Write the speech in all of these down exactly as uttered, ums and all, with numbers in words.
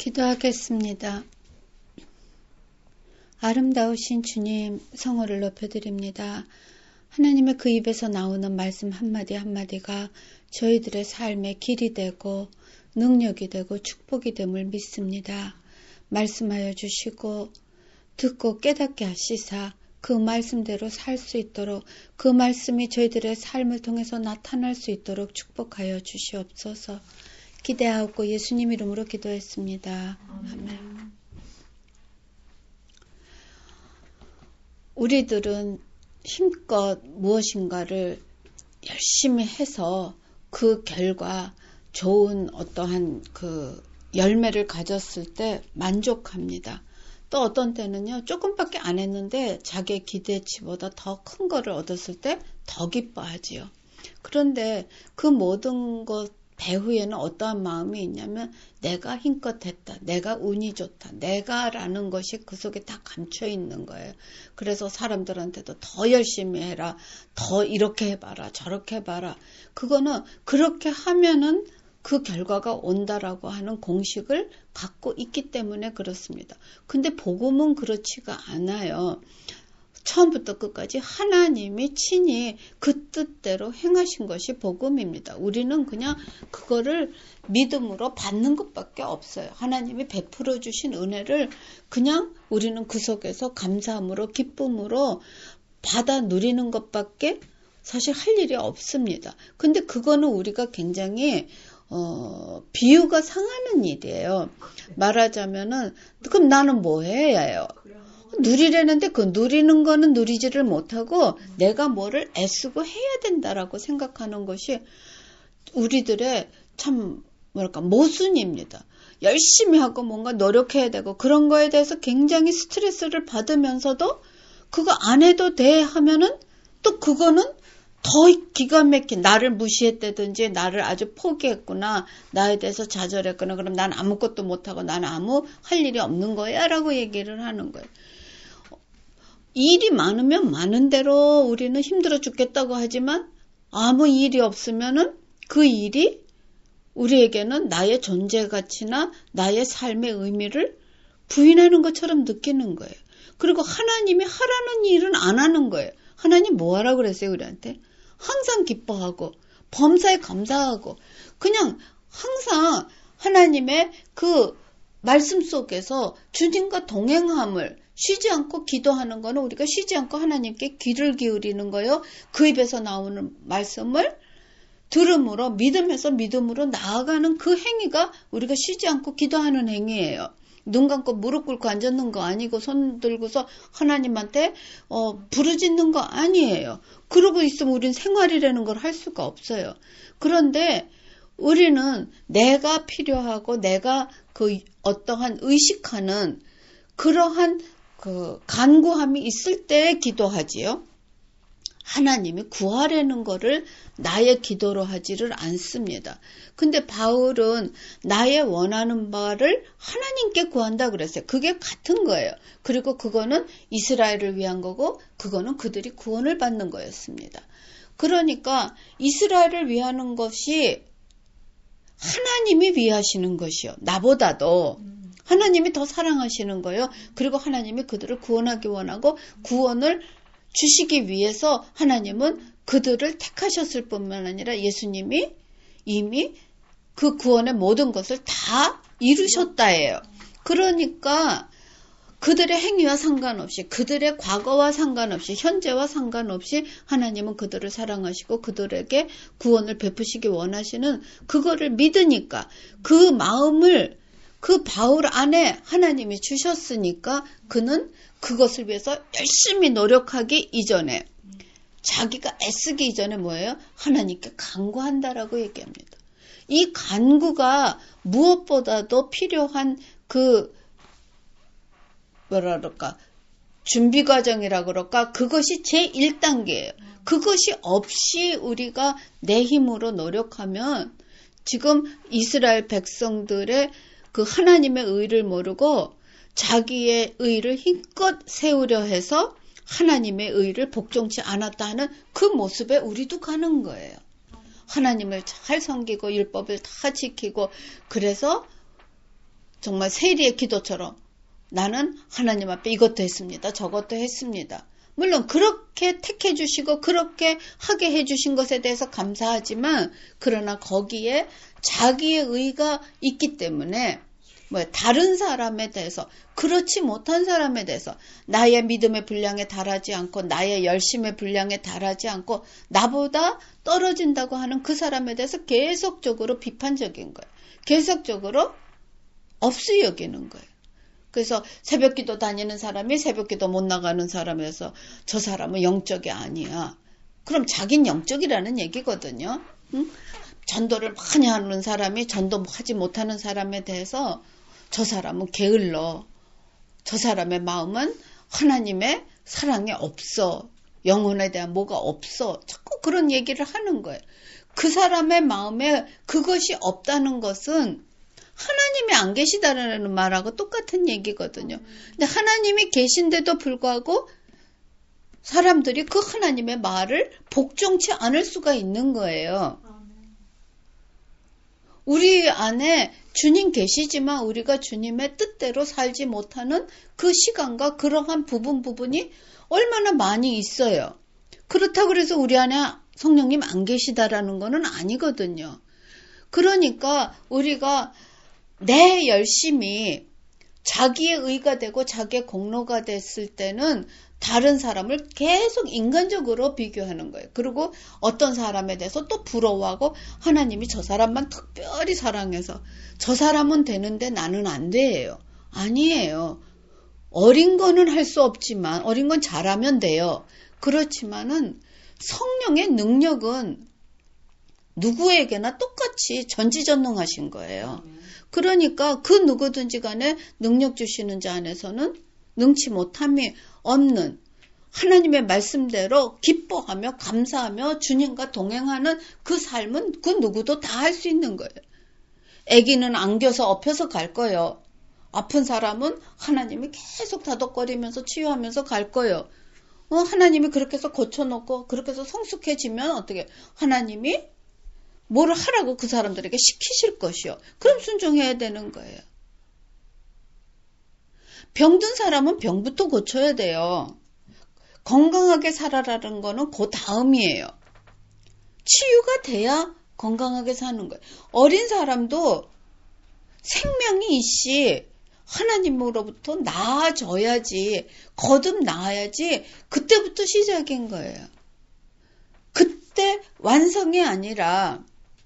기도하겠습니다. 아름다우신 주님, 성호를 높여드립니다. 하나님의 그 입에서 나오는 말씀 한마디 한마디가 저희들의 삶의 길이 되고 능력이 되고 축복이 됨을 믿습니다. 말씀하여 주시고 듣고 깨닫게 하시사 그 말씀대로 살 수 있도록, 그 말씀이 저희들의 삶을 통해서 나타날 수 있도록 축복하여 주시옵소서. 기대하고 예수님 이름으로 기도했습니다. 아멘. 우리들은 힘껏 무엇인가를 열심히 해서 그 결과 좋은 어떠한 그 열매를 가졌을 때 만족합니다. 또 어떤 때는요, 조금밖에 안 했는데 자기의 기대치보다 더 큰 거를 얻었을 때 더 기뻐하지요. 그런데 그 모든 것 배후에는 어떠한 마음이 있냐면 내가 힘껏 했다, 내가 운이 좋다, 내가 라는 것이 그 속에 다 감춰 있는 거예요. 그래서 사람들한테도 더 열심히 해라, 더 이렇게 해봐라, 저렇게 해봐라. 그거는 그렇게 하면은 그 결과가 온다라고 하는 공식을 갖고 있기 때문에 그렇습니다. 근데 복음은 그렇지가 않아요. 처음부터 끝까지 하나님이 친히 그 뜻대로 행하신 것이 복음입니다. 우리는 그냥 그거를 믿음으로 받는 것밖에 없어요. 하나님이 베풀어 주신 은혜를 그냥 우리는 그 속에서 감사함으로 기쁨으로 받아 누리는 것밖에 사실 할 일이 없습니다. 근데 그거는 우리가 굉장히 어, 비유가 상하는 일이에요. 말하자면은 그럼 나는 뭐 해야 해요? 누리려는데 그 누리는 거는 누리지를 못하고 내가 뭐를 애쓰고 해야 된다라고 생각하는 것이 우리들의 참 뭐랄까 모순입니다. 열심히 하고 뭔가 노력해야 되고 그런 거에 대해서 굉장히 스트레스를 받으면서도 그거 안 해도 돼 하면은 또 그거는 더 기가 막힌, 나를 무시했다든지 나를 아주 포기했구나, 나에 대해서 좌절했구나, 그럼 난 아무것도 못하고 난 아무 할 일이 없는 거야 라고 얘기를 하는 거예요. 일이 많으면 많은 대로 우리는 힘들어 죽겠다고 하지만 아무 일이 없으면은 그 일이 우리에게는 나의 존재 가치나 나의 삶의 의미를 부인하는 것처럼 느끼는 거예요. 그리고 하나님이 하라는 일은 안 하는 거예요. 하나님 뭐 하라고 그랬어요, 우리한테? 항상 기뻐하고 범사에 감사하고 그냥 항상 하나님의 그 말씀 속에서 주님과 동행함을 쉬지 않고 기도하는 거는 우리가 쉬지 않고 하나님께 귀를 기울이는 거예요. 그 입에서 나오는 말씀을 들음으로 믿음에서 믿음으로 나아가는 그 행위가 우리가 쉬지 않고 기도하는 행위예요. 눈 감고 무릎 꿇고 앉았는 거 아니고 손 들고서 하나님한테 어, 부르짖는 거 아니에요. 그러고 있으면 우리는 생활이라는 걸 할 수가 없어요. 그런데 우리는 내가 필요하고 내가 그 어떠한 의식하는 그러한 그 간구함이 있을 때 기도하지요. 하나님이 구하려는 거를 나의 기도로 하지를 않습니다. 근데 바울은 나의 원하는 바를 하나님께 구한다 그랬어요. 그게 같은 거예요. 그리고 그거는 이스라엘을 위한 거고 그거는 그들이 구원을 받는 거였습니다. 그러니까 이스라엘을 위하는 것이 하나님이 위하시는 것이요. 나보다도 하나님이 더 사랑하시는 거예요. 그리고 하나님이 그들을 구원하기 원하고 구원을 주시기 위해서 하나님은 그들을 택하셨을 뿐만 아니라 예수님이 이미 그 구원의 모든 것을 다 이루셨다예요. 그러니까 그들의 행위와 상관없이 그들의 과거와 상관없이 현재와 상관없이 하나님은 그들을 사랑하시고 그들에게 구원을 베푸시기 원하시는 그거를 믿으니까 그 마음을 그 바울 안에 하나님이 주셨으니까 그는 그것을 위해서 열심히 노력하기 이전에 자기가 애쓰기 이전에 뭐예요? 하나님께 간구한다라고 얘기합니다. 이 간구가 무엇보다도 필요한 그 뭐라 그럴까 준비 과정이라 그럴까 그것이 제일 단계예요. 그것이 없이 우리가 내 힘으로 노력하면 지금 이스라엘 백성들의 그 하나님의 의를 모르고 자기의 의를 힘껏 세우려 해서 하나님의 의를 복종치 않았다 하는 그 모습에 우리도 가는 거예요. 하나님을 잘 섬기고 율법을 다 지키고 그래서 정말 세리의 기도처럼 나는 하나님 앞에 이것도 했습니다. 저것도 했습니다. 물론 그렇게 택해 주시고 그렇게 하게 해 주신 것에 대해서 감사하지만 그러나 거기에 자기의 의가 있기 때문에 뭐 다른 사람에 대해서 그렇지 못한 사람에 대해서 나의 믿음의 분량에 달하지 않고 나의 열심의 분량에 달하지 않고 나보다 떨어진다고 하는 그 사람에 대해서 계속적으로 비판적인 거예요. 계속적으로 없이 여기는 거예요. 그래서 새벽기도 다니는 사람이 새벽기도 못 나가는 사람에서 저 사람은 영적이 아니야. 그럼 자긴 영적이라는 얘기거든요. 응? 전도를 많이 하는 사람이 전도하지 못하는 사람에 대해서 저 사람은 게을러. 저 사람의 마음은 하나님의 사랑이 없어. 영혼에 대한 뭐가 없어. 자꾸 그런 얘기를 하는 거예요. 그 사람의 마음에 그것이 없다는 것은 하나님이 안 계시다라는 말하고 똑같은 얘기거든요. 근데 하나님이 계신데도 불구하고 사람들이 그 하나님의 말을 복종치 않을 수가 있는 거예요. 우리 안에 주님 계시지만 우리가 주님의 뜻대로 살지 못하는 그 시간과 그러한 부분 부분이 얼마나 많이 있어요. 그렇다고 그래서 우리 안에 성령님 안 계시다라는 거는 아니거든요. 그러니까 우리가 내 열심이 자기의 의가 되고 자기의 공로가 됐을 때는 다른 사람을 계속 인간적으로 비교하는 거예요. 그리고 어떤 사람에 대해서 또 부러워하고 하나님이 저 사람만 특별히 사랑해서 저 사람은 되는데 나는 안 돼요. 아니에요. 어린 거는 할 수 없지만 어린 건 잘하면 돼요. 그렇지만은 성령의 능력은 누구에게나 똑같이 전지전능하신 거예요. 그러니까 그 누구든지 간에 능력 주시는 자 안에서는 능치 못함이 없는 하나님의 말씀대로 기뻐하며 감사하며 주님과 동행하는 그 삶은 그 누구도 다 할 수 있는 거예요. 아기는 안겨서 업혀서 갈 거예요. 아픈 사람은 하나님이 계속 다독거리면서 치유하면서 갈 거예요. 어, 하나님이 그렇게 해서 고쳐놓고 그렇게 해서 성숙해지면 어떻게 하나님이 뭐를 하라고 그 사람들에게 시키실 것이요. 그럼 순종해야 되는 거예요. 병든 사람은 병부터 고쳐야 돼요. 건강하게 살아라는 거는 그 다음이에요. 치유가 돼야 건강하게 사는 거예요. 어린 사람도 생명이 있시 하나님으로부터 나아져야지, 거듭 나아야지 그때부터 시작인 거예요. 그때 완성이 아니라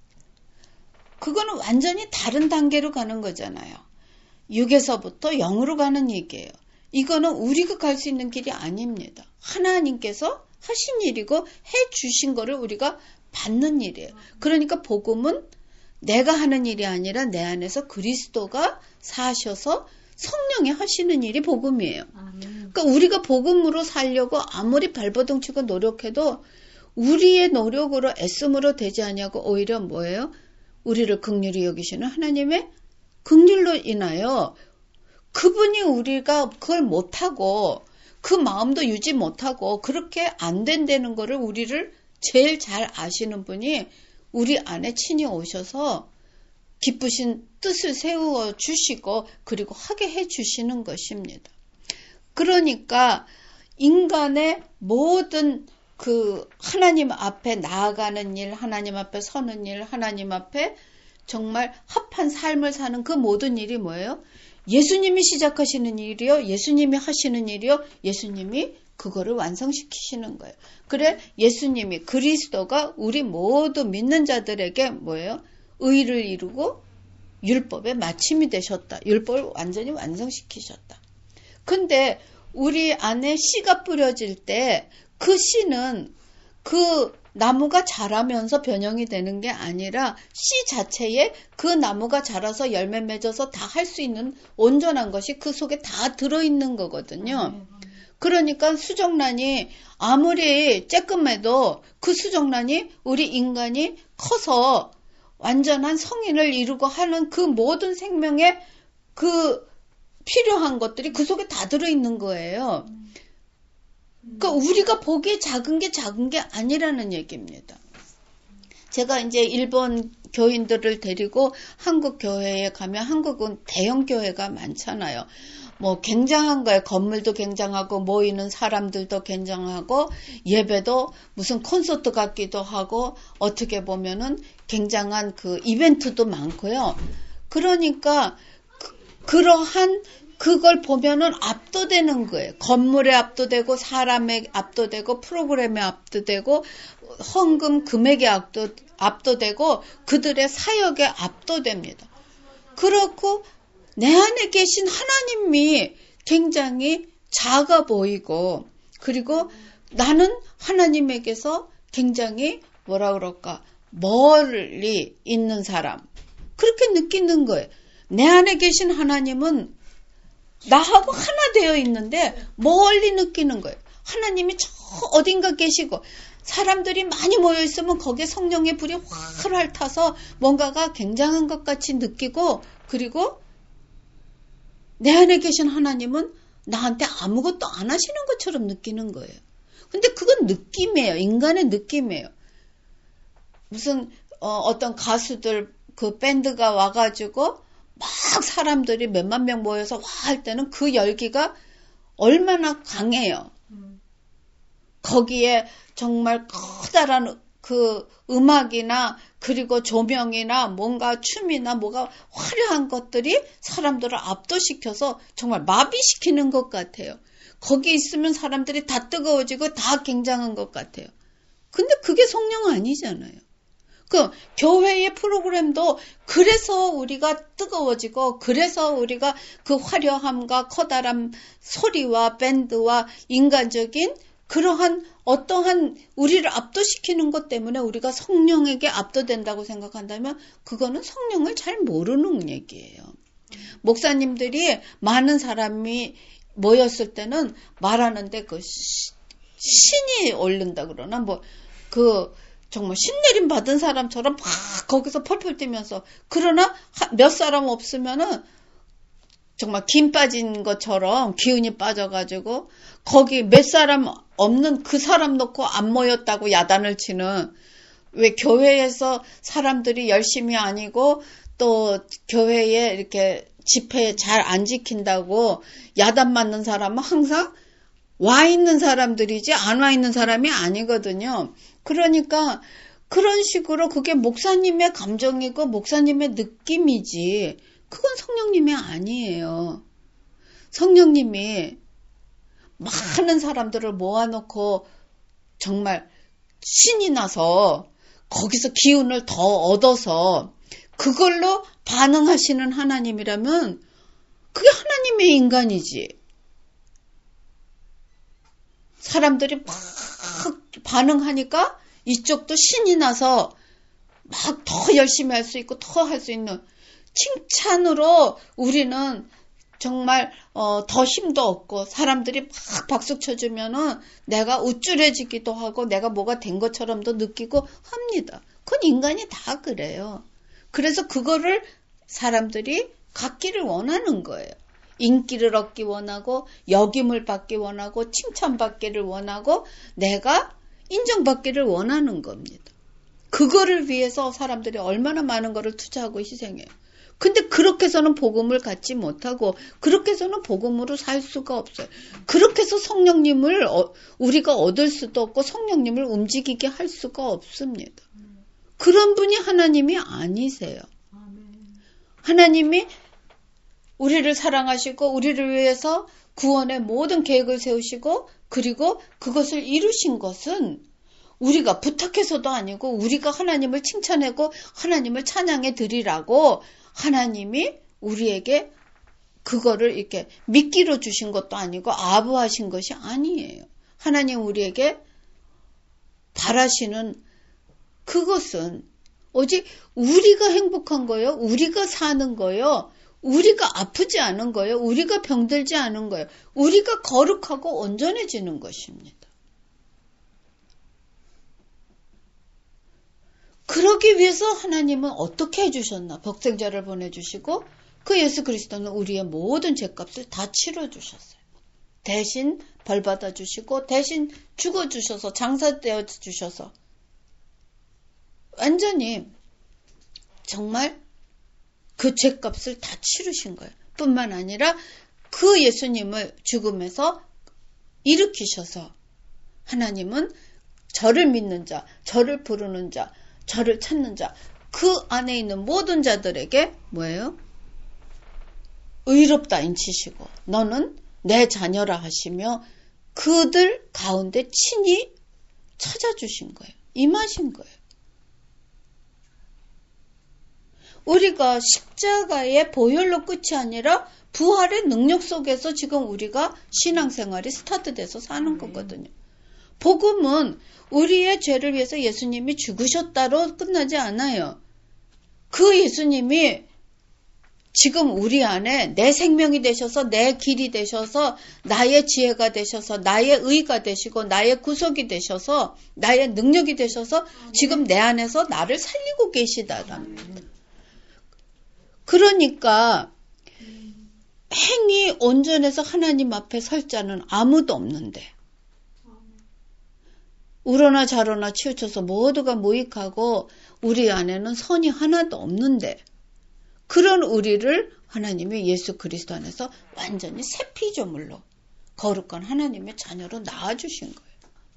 그거는 완전히 다른 단계로 가는 거잖아요. 육에서부터 영으로 가는 얘기예요. 이거는 우리가 갈 수 있는 길이 아닙니다. 하나님께서 하신 일이고 해주신 거를 우리가 받는 일이에요. 그러니까 복음은 내가 하는 일이 아니라 내 안에서 그리스도가 사셔서 성령이 하시는 일이 복음이에요. 그러니까 우리가 복음으로 살려고 아무리 발버둥 치고 노력해도 우리의 노력으로 애씀으로 되지 않냐고 오히려 뭐예요? 우리를 긍휼히 여기시는 하나님의 긍휼로 인하여 그분이 우리가 그걸 못하고 그 마음도 유지 못하고 그렇게 안 된다는 거를 우리를 제일 잘 아시는 분이 우리 안에 친히 오셔서 기쁘신 뜻을 세워 주시고 그리고 하게 해 주시는 것입니다. 그러니까 인간의 모든 그 하나님 앞에 나아가는 일, 하나님 앞에 서는 일, 하나님 앞에 정말 합한 삶을 사는 그 모든 일이 뭐예요? 예수님이 시작하시는 일이요, 예수님이 하시는 일이요, 예수님이 그거를 완성시키시는 거예요. 그래 예수님이 그리스도가 우리 모두 믿는 자들에게 뭐예요? 의를 이루고 율법의 마침이 되셨다. 율법을 완전히 완성시키셨다. 근데 우리 안에 씨가 뿌려질 때 그 씨는 그 나무가 자라면서 변형이 되는 게 아니라 씨 자체에 그 나무가 자라서 열매 맺어서 다 할 수 있는 온전한 것이 그 속에 다 들어있는 거거든요. 그러니까 수정란이 아무리 쬐끔해도 그 수정란이 우리 인간이 커서 완전한 성인을 이루고 하는 그 모든 생명의 그 필요한 것들이 그 속에 다 들어있는 거예요. 그러니까 우리가 보기에 작은 게 작은 게 아니라는 얘기입니다. 제가 이제 일본 교인들을 데리고 한국 교회에 가면 한국은 대형 교회가 많잖아요. 뭐 굉장한 거예요. 건물도 굉장하고 모이는 사람들도 굉장하고 예배도 무슨 콘서트 같기도 하고 어떻게 보면은 굉장한 그 이벤트도 많고요. 그러니까 그, 그러한 그걸 보면은 압도되는 거예요. 건물에 압도되고 사람에 압도되고 프로그램에 압도되고 헌금 금액에 압도, 압도되고 그들의 사역에 압도됩니다. 그렇고 내 안에 계신 하나님이 굉장히 작아 보이고 그리고 나는 하나님에게서 굉장히 뭐라 그럴까 멀리 있는 사람 그렇게 느끼는 거예요. 내 안에 계신 하나님은 나하고 하나 되어 있는데 멀리 느끼는 거예요. 하나님이 저 어딘가 계시고 사람들이 많이 모여 있으면 거기에 성령의 불이 활활 타서 뭔가가 굉장한 것 같이 느끼고 그리고 내 안에 계신 하나님은 나한테 아무것도 안 하시는 것처럼 느끼는 거예요. 근데 그건 느낌이에요. 인간의 느낌이에요. 무슨 어, 어떤 가수들 그 밴드가 와가지고 막 사람들이 몇만 명 모여서 와 할 때는 그 열기가 얼마나 강해요. 거기에 정말 커다란 그 음악이나 그리고 조명이나 뭔가 춤이나 뭐가 화려한 것들이 사람들을 압도시켜서 정말 마비시키는 것 같아요. 거기 있으면 사람들이 다 뜨거워지고 다 굉장한 것 같아요. 근데 그게 성령 아니잖아요. 그 교회의 프로그램도 그래서 우리가 뜨거워지고 그래서 우리가 그 화려함과 커다란 소리와 밴드와 인간적인 그러한 어떠한 우리를 압도시키는 것 때문에 우리가 성령에게 압도된다고 생각한다면 그거는 성령을 잘 모르는 얘기예요. 목사님들이 많은 사람이 모였을 때는 말하는데 그 시, 신이 오른다 그러나 뭐 그 정말 신내림 받은 사람처럼 막 거기서 펄펄 뛰면서 그러나 몇 사람 없으면은 정말 김 빠진 것처럼 기운이 빠져가지고 거기 몇 사람 없는 그 사람 놓고 안 모였다고 야단을 치는 왜 교회에서 사람들이 열심히 아니고 또 교회에 이렇게 집회 잘 안 지킨다고 야단 맞는 사람은 항상 와 있는 사람들이지 안 와 있는 사람이 아니거든요. 그러니까 그런 식으로 그게 목사님의 감정이고 목사님의 느낌이지 그건 성령님이 아니에요. 성령님이 많은 사람들을 모아놓고 정말 신이 나서 거기서 기운을 더 얻어서 그걸로 반응하시는 하나님이라면 그게 하나님의 인간이지. 사람들이 막 반응하니까 이쪽도 신이 나서 막 더 열심히 할 수 있고 더 할 수 있는 칭찬으로 우리는 정말 어, 더 힘도 얻고 사람들이 막 박수 쳐주면은 내가 우쭐해지기도 하고 내가 뭐가 된 것처럼도 느끼고 합니다. 그건 인간이 다 그래요. 그래서 그거를 사람들이 갖기를 원하는 거예요. 인기를 얻기 원하고 역임을 받기 원하고 칭찬받기를 원하고 내가 인정받기를 원하는 겁니다. 그거를 위해서 사람들이 얼마나 많은 거를 투자하고 희생해요. 근데 그렇게 해서는 복음을 갖지 못하고 그렇게 해서는 복음으로 살 수가 없어요. 그렇게 해서 성령님을 어, 우리가 얻을 수도 없고 성령님을 움직이게 할 수가 없습니다. 그런 분이 하나님이 아니세요. 하나님이 우리를 사랑하시고 우리를 위해서 구원의 모든 계획을 세우시고 그리고 그것을 이루신 것은 우리가 부탁해서도 아니고 우리가 하나님을 칭찬하고 하나님을 찬양해 드리라고 하나님이 우리에게 그거를 이렇게 미끼로 주신 것도 아니고 아부하신 것이 아니에요. 하나님 우리에게 바라시는 그것은 오직 우리가 행복한 거예요. 우리가 사는 거예요. 우리가 아프지 않은 거예요. 우리가 병들지 않은 거예요. 우리가 거룩하고 온전해지는 것입니다. 그러기 위해서 하나님은 어떻게 해주셨나? 독생자를 보내주시고 그 예수 그리스도는 우리의 모든 죄값을 다 치러주셨어요. 대신 벌 받아주시고 대신 죽어주셔서 장사되어 주셔서 완전히 정말 그 죄값을 다 치르신 거예요. 뿐만 아니라 그 예수님을 죽음에서 일으키셔서 하나님은 저를 믿는 자, 저를 부르는 자, 저를 찾는 자, 그 안에 있는 모든 자들에게 뭐예요? 의롭다 인치시고 너는 내 자녀라 하시며 그들 가운데 친히 찾아주신 거예요. 임하신 거예요. 우리가 십자가의 보혈로 끝이 아니라 부활의 능력 속에서 지금 우리가 신앙생활이 스타트돼서 사는 거거든요. 복음은 우리의 죄를 위해서 예수님이 죽으셨다로 끝나지 않아요. 그 예수님이 지금 우리 안에 내 생명이 되셔서 내 길이 되셔서 나의 지혜가 되셔서 나의 의가 되시고 나의 구속이 되셔서 나의 능력이 되셔서 지금 내 안에서 나를 살리고 계시다라는 겁니다. 그러니까 행위 온전해서 하나님 앞에 설 자는 아무도 없는데 우러나 좌로나 치우쳐서 모두가 무익하고 우리 안에는 선이 하나도 없는데 그런 우리를 하나님이 예수 그리스도 안에서 완전히 새 피조물로 거룩한 하나님의 자녀로 낳아주신 거예요.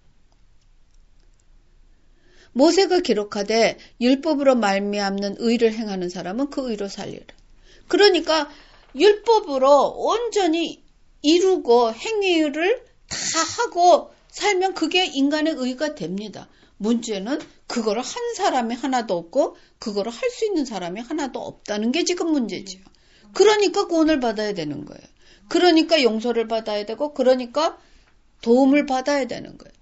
모세가 기록하되 율법으로 말미암는 의를 행하는 사람은 그 의로 살리라. 그러니까 율법으로 온전히 이루고 행위를 다 하고 살면 그게 인간의 의가 됩니다. 문제는 그거를 한 사람이 하나도 없고 그거를 할 수 있는 사람이 하나도 없다는 게 지금 문제지요. 그러니까 구원을 받아야 되는 거예요. 그러니까 용서를 받아야 되고 그러니까 도움을 받아야 되는 거예요.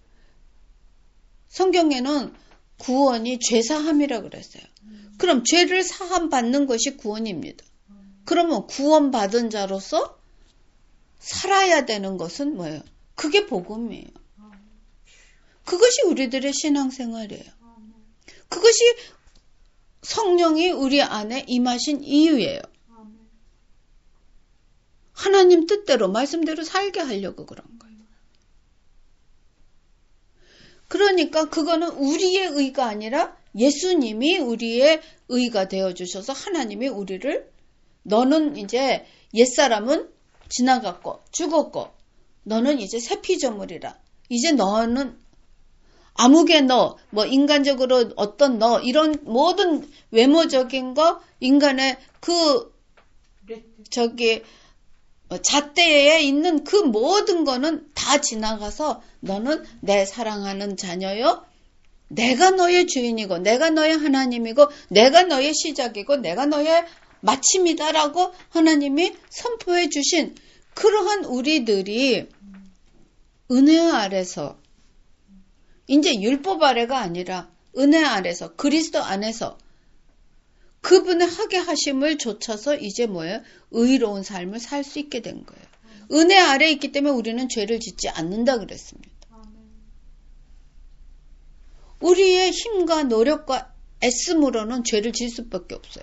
성경에는 구원이 죄사함이라고 그랬어요. 그럼 죄를 사함 받는 것이 구원입니다. 그러면 구원받은 자로서 살아야 되는 것은 뭐예요? 그게 복음이에요. 그것이 우리들의 신앙생활이에요. 그것이 성령이 우리 안에 임하신 이유예요. 하나님 뜻대로 말씀대로 살게 하려고 그런 거예요. 그러니까 그거는 우리의 의가 아니라 예수님이 우리의 의가 되어주셔서 하나님이 우리를 너는 이제 옛사람은 지나갔고 죽었고 너는 이제 새 피조물이라. 이제 너는 아무개 너, 뭐 인간적으로 어떤 너 이런 모든 외모적인 거 인간의 그 저기 잣대에 있는 그 모든 거는 다 지나가서 너는 내 사랑하는 자녀요. 내가 너의 주인이고 내가 너의 하나님이고 내가 너의 시작이고 내가 너의 마침이다라고 하나님이 선포해 주신 그러한 우리들이 은혜 아래서 이제 율법 아래가 아니라 은혜 아래서 그리스도 안에서 그분의 하게 하심을 좇아서 이제 뭐예요? 의로운 삶을 살 수 있게 된 거예요. 은혜 아래에 있기 때문에 우리는 죄를 짓지 않는다 그랬습니다. 우리의 힘과 노력과 애씀으로는 죄를 질 수밖에 없어요.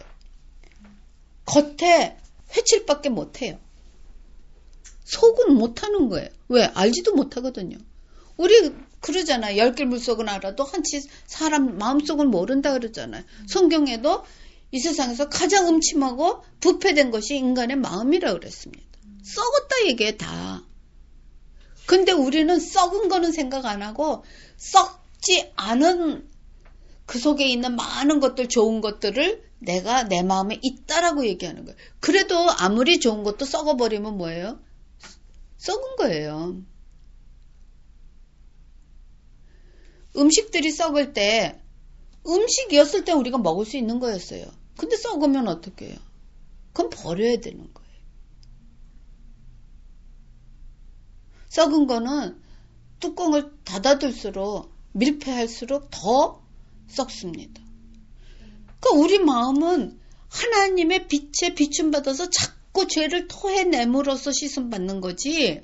겉에 회칠밖에 못해요. 속은 못하는 거예요. 왜? 알지도 못하거든요. 우리 그러잖아요. 열 개 물속은 알아도 한치 사람 마음속은 모른다 그러잖아요. 성경에도 이 세상에서 가장 음침하고 부패된 것이 인간의 마음이라 그랬습니다. 썩었다 얘기해 다. 근데 우리는 썩은 거는 생각 안 하고 썩지 않은 그 속에 있는 많은 것들 좋은 것들을 내가 내 마음에 있다라고 얘기하는 거예요. 그래도 아무리 좋은 것도 썩어버리면 뭐예요? 썩은 거예요. 음식들이 썩을 때 음식이었을 때 우리가 먹을 수 있는 거였어요. 근데 썩으면 어떻게 해요? 그럼 버려야 되는 거예요. 썩은 거는 뚜껑을 닫아둘수록 밀폐할수록 더 썩습니다. 그러니까 우리 마음은 하나님의 빛에 비춤받아서 자꾸 죄를 토해내므로써 씻음받는 거지.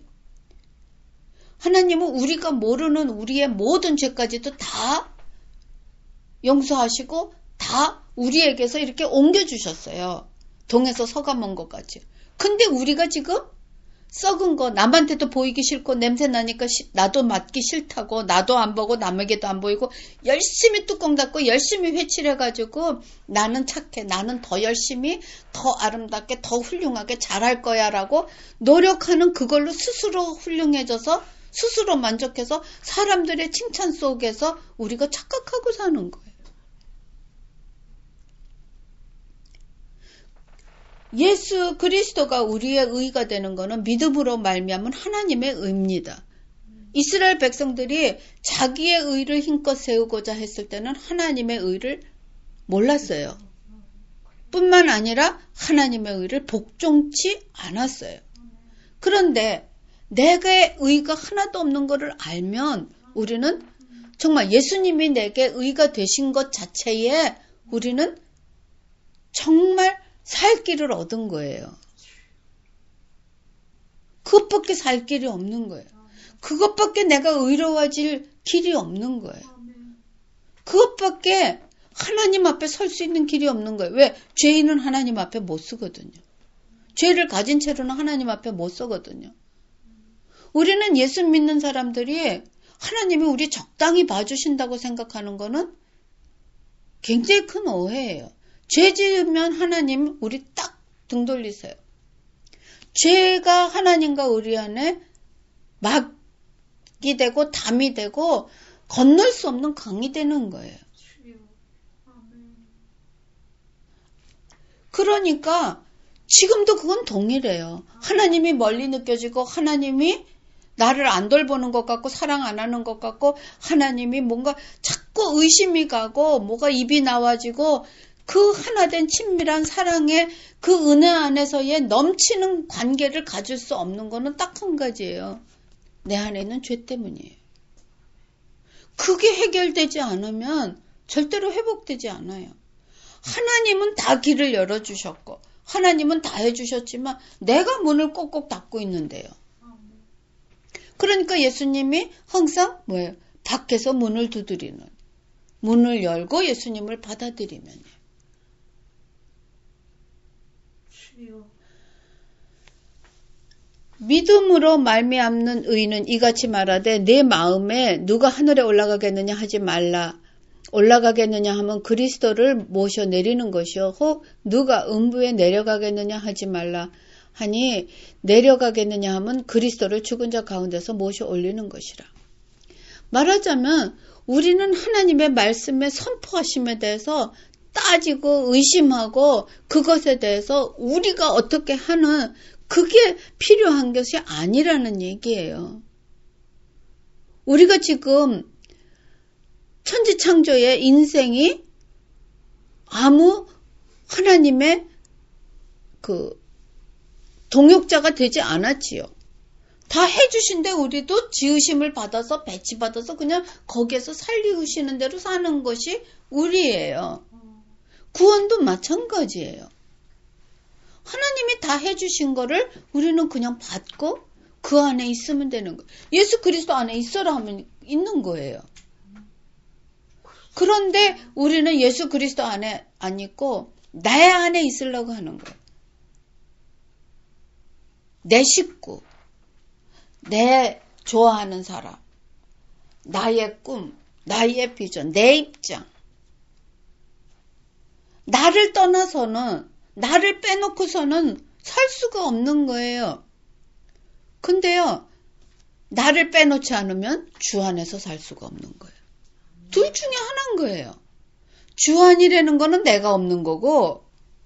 하나님은 우리가 모르는 우리의 모든 죄까지도 다 용서하시고 다 우리에게서 이렇게 옮겨주셨어요. 동에서 서가 먼 것까지. 근데 우리가 지금 썩은 거 남한테도 보이기 싫고 냄새 나니까 시, 나도 맡기 싫다고 나도 안 보고 남에게도 안 보이고 열심히 뚜껑 닫고 열심히 회칠해가지고 나는 착해 나는 더 열심히 더 아름답게 더 훌륭하게 잘할 거야 라고 노력하는 그걸로 스스로 훌륭해져서 스스로 만족해서 사람들의 칭찬 속에서 우리가 착각하고 사는 거예요. 예수 그리스도가 우리의 의가 되는 것은 믿음으로 말미암은 하나님의 의입니다. 이스라엘 백성들이 자기의 의를 힘껏 세우고자 했을 때는 하나님의 의를 몰랐어요. 뿐만 아니라 하나님의 의를 복종치 않았어요. 그런데 내게 의가 하나도 없는 것을 알면 우리는 정말 예수님이 내게 의가 되신 것 자체에 우리는 정말 살 길을 얻은 거예요. 그것밖에 살 길이 없는 거예요. 그것밖에 내가 의로워질 길이 없는 거예요. 그것밖에 하나님 앞에 설 수 있는 길이 없는 거예요. 왜? 죄인은 하나님 앞에 못 서거든요. 죄를 가진 채로는 하나님 앞에 못 서거든요. 우리는 예수 믿는 사람들이 하나님이 우리 적당히 봐주신다고 생각하는 거는 굉장히 큰 오해예요. 죄 지으면 하나님 우리 딱 등 돌리세요. 죄가 하나님과 우리 안에 막이 되고 담이 되고 건널 수 없는 강이 되는 거예요. 그러니까 지금도 그건 동일해요. 하나님이 멀리 느껴지고 하나님이 나를 안 돌보는 것 같고 사랑 안 하는 것 같고 하나님이 뭔가 자꾸 의심이 가고 뭐가 입이 나와지고 그 하나된 친밀한 사랑의 그 은혜 안에서의 넘치는 관계를 가질 수 없는 거는 딱 한 가지예요. 내 안에 있는 죄 때문이에요. 그게 해결되지 않으면 절대로 회복되지 않아요. 하나님은 다 길을 열어주셨고 하나님은 다 해주셨지만 내가 문을 꼭꼭 닫고 있는데요. 그러니까 예수님이 항상 뭐예요? 밖에서 문을 두드리는, 문을 열고 예수님을 받아들이면요. 믿음으로 말미암는 의는 이같이 말하되 내 마음에 누가 하늘에 올라가겠느냐 하지 말라. 올라가겠느냐 하면 그리스도를 모셔 내리는 것이요. 혹 누가 음부에 내려가겠느냐 하지 말라 하니 내려가겠느냐 하면 그리스도를 죽은 자 가운데서 모셔 올리는 것이라. 말하자면 우리는 하나님의 말씀에 선포하심에 대해서 따지고 의심하고 그것에 대해서 우리가 어떻게 하는 그게 필요한 것이 아니라는 얘기예요. 우리가 지금 천지창조의 인생이 아무 하나님의 그 동역자가 되지 않았지요. 다 해주신데 우리도 지으심을 받아서 배치받아서 그냥 거기에서 살리우시는 대로 사는 것이 우리예요. 구원도 마찬가지예요. 하나님이 다 해주신 거를 우리는 그냥 받고 그 안에 있으면 되는 거예요. 예수 그리스도 안에 있어라 하면 있는 거예요. 그런데 우리는 예수 그리스도 안에 안 있고 내 안에 있으려고 하는 거예요. 내 식구, 내 좋아하는 사람, 나의 꿈, 나의 비전, 내 입장. 나를 떠나서는, 나를 빼놓고서는 살 수가 없는 거예요. 근데요, 나를 빼놓지 않으면 주 안에서 살 수가 없는 거예요. 둘 중에 하나인 거예요. 주 안이라는 거는 내가 없는 거고,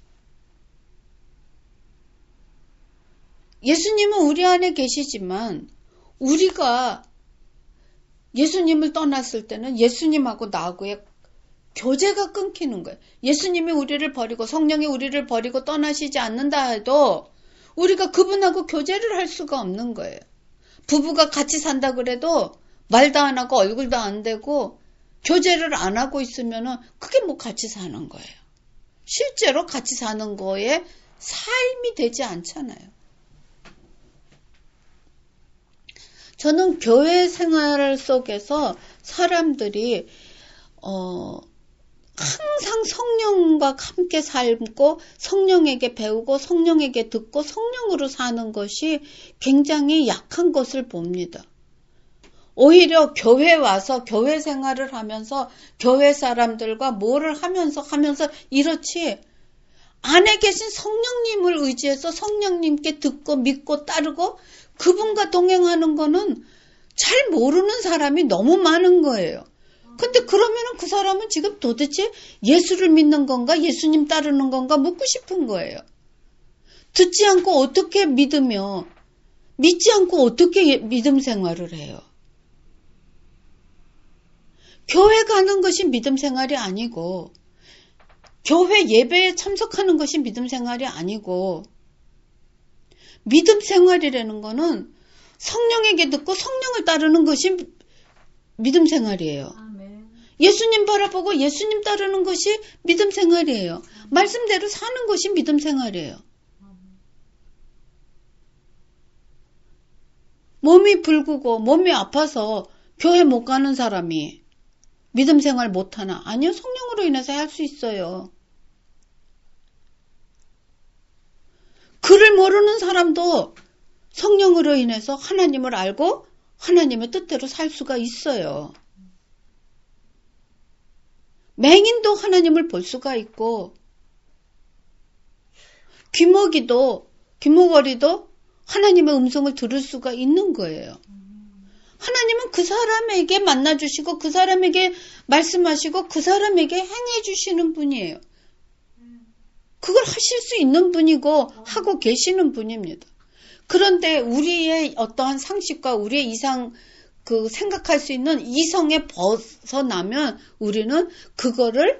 예수님은 우리 안에 계시지만 우리가 예수님을 떠났을 때는 예수님하고 나하고의 교제가 끊기는 거예요. 예수님이 우리를 버리고 성령이 우리를 버리고 떠나시지 않는다 해도 우리가 그분하고 교제를 할 수가 없는 거예요. 부부가 같이 산다 그래도 말도 안 하고 얼굴도 안 대고 교제를 안 하고 있으면은 그게 뭐 같이 사는 거예요. 실제로 같이 사는 거에 삶이 되지 않잖아요. 저는 교회 생활 속에서 사람들이 어, 항상 성령과 함께 살고 성령에게 배우고 성령에게 듣고 성령으로 사는 것이 굉장히 약한 것을 봅니다. 오히려 교회 와서 교회 생활을 하면서 교회 사람들과 뭐를 하면서 하면서 이렇지 안에 계신 성령님을 의지해서 성령님께 듣고 믿고 따르고 그분과 동행하는 거는 잘 모르는 사람이 너무 많은 거예요. 근데 그러면은 그 사람은 지금 도대체 예수를 믿는 건가 예수님 따르는 건가 묻고 싶은 거예요. 듣지 않고 어떻게 믿으며 믿지 않고 어떻게 믿음 생활을 해요. 교회 가는 것이 믿음 생활이 아니고 교회 예배에 참석하는 것이 믿음 생활이 아니고 믿음 생활이라는 거는 성령에게 듣고 성령을 따르는 것이 믿음 생활이에요. 아멘. 예수님 바라보고 예수님 따르는 것이 믿음 생활이에요. 말씀대로 사는 것이 믿음 생활이에요. 몸이 붉고 몸이 아파서 교회 못 가는 사람이 믿음 생활 못하나? 아니요. 성령으로 인해서 할 수 있어요. 글을 모르는 사람도 성령으로 인해서 하나님을 알고 하나님의 뜻대로 살 수가 있어요. 맹인도 하나님을 볼 수가 있고 귀머기도 귀머거리도 하나님의 음성을 들을 수가 있는 거예요. 하나님은 그 사람에게 만나주시고 그 사람에게 말씀하시고 그 사람에게 행해주시는 분이에요. 그걸 하실 수 있는 분이고 하고 계시는 분입니다. 그런데 우리의 어떠한 상식과 우리의 이상 그 생각할 수 있는 이성에 벗어나면 우리는 그거를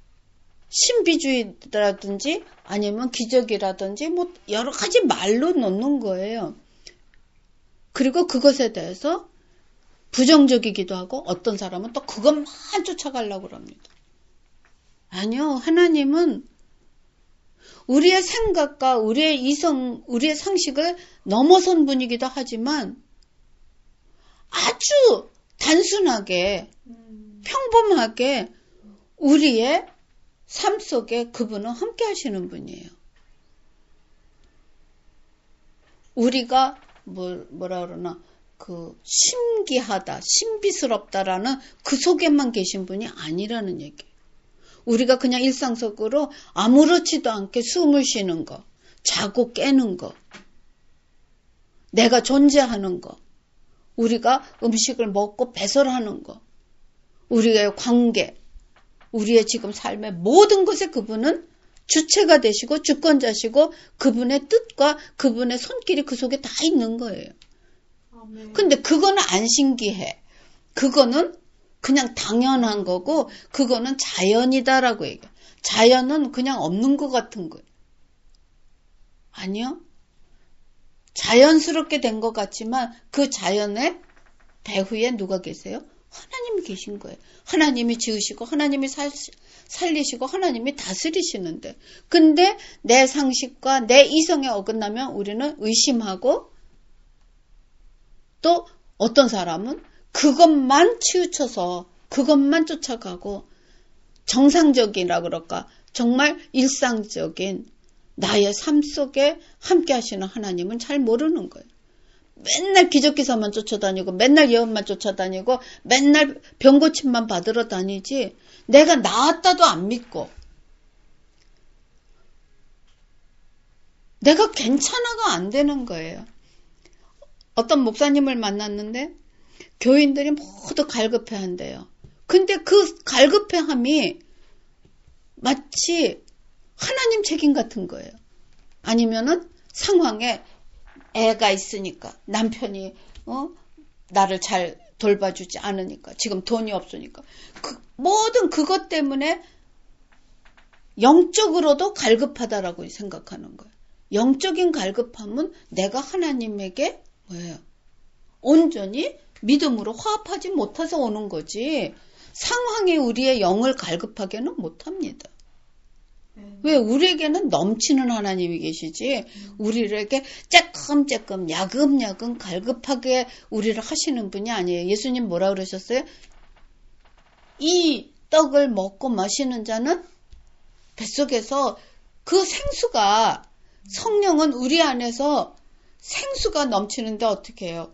신비주의라든지 아니면 기적이라든지 뭐 여러 가지 말로 놓는 거예요. 그리고 그것에 대해서 부정적이기도 하고 어떤 사람은 또 그것만 쫓아가려고 합니다. 아니요. 하나님은 우리의 생각과 우리의 이성, 우리의 상식을 넘어선 분이기도 하지만 아주 단순하게 평범하게 우리의 삶 속에 그분은 함께 하시는 분이에요. 우리가 뭐, 뭐라 그러나 그 신기하다, 신비스럽다라는 그 속에만 계신 분이 아니라는 얘기예요. 우리가 그냥 일상 속으로 아무렇지도 않게 숨을 쉬는 거, 자고 깨는 거, 내가 존재하는 거, 우리가 음식을 먹고 배설하는 거, 우리의 관계, 우리의 지금 삶의 모든 것에 그분은 주체가 되시고 주권자시고 그분의 뜻과 그분의 손길이 그 속에 다 있는 거예요. 근데 그거는 안 신기해. 그거는 그냥 당연한 거고 그거는 자연이다라고 얘기해. 자연은 그냥 없는 것 같은 거예요. 아니요. 자연스럽게 된 것 같지만 그 자연의 배후에 누가 계세요? 하나님이 계신 거예요. 하나님이 지으시고 하나님이 살, 살리시고 하나님이 다스리시는데 근데 내 상식과 내 이성에 어긋나면 우리는 의심하고 또 어떤 사람은 그것만 치우쳐서 그것만 쫓아가고 정상적이라 그럴까 정말 일상적인 나의 삶 속에 함께 하시는 하나님은 잘 모르는 거예요. 맨날 기적기사만 쫓아다니고 맨날 예언만 쫓아다니고 맨날 병고침만 받으러 다니지 내가 나았다도 안 믿고 내가 괜찮아가 안 되는 거예요. 어떤 목사님을 만났는데 교인들이 모두 갈급해한대요. 근데 그 갈급해함이 마치 하나님 책임 같은 거예요. 아니면은 상황에 애가 있으니까 남편이 어? 나를 잘 돌봐주지 않으니까 지금 돈이 없으니까 그, 모든 그것 때문에 영적으로도 갈급하다라고 생각하는 거예요. 영적인 갈급함은 내가 하나님에게 뭐예요? 온전히 믿음으로 화합하지 못해서 오는 거지 상황이 우리의 영을 갈급하게는 못합니다. 음. 왜? 우리에게는 넘치는 하나님이 계시지 음. 우리에게 쬐끔쬐끔 야금야금 갈급하게 우리를 하시는 분이 아니에요. 예수님 뭐라 그러셨어요? 이 떡을 먹고 마시는 자는 뱃속에서 그 생수가, 성령은 우리 안에서 생수가 넘치는데 어떻게 해요?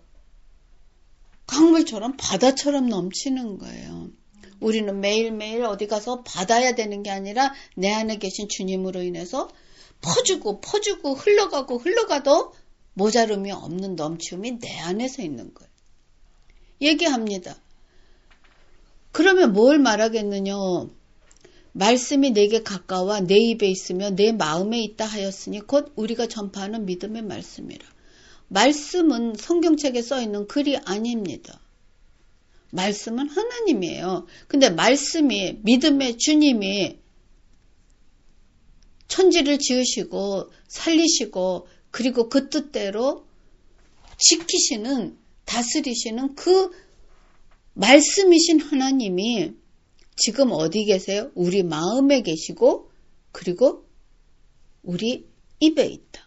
강물처럼, 바다처럼 넘치는 거예요. 우리는 매일매일 어디 가서 받아야 되는 게 아니라 내 안에 계신 주님으로 인해서 퍼주고 퍼주고 흘러가고 흘러가도 모자름이 없는 넘치움이 내 안에서 있는 거예요. 얘기합니다. 그러면 뭘 말하겠느냐? 말씀이 내게 가까워 내 입에 있으며 내 마음에 있다 하였으니 곧 우리가 전파하는 믿음의 말씀이라. 말씀은 성경책에 써있는 글이 아닙니다. 말씀은 하나님이에요. 근데 말씀이, 믿음의 주님이 천지를 지으시고 살리시고 그리고 그 뜻대로 지키시는, 다스리시는 그 말씀이신 하나님이 지금 어디 계세요? 우리 마음에 계시고 그리고 우리 입에 있다.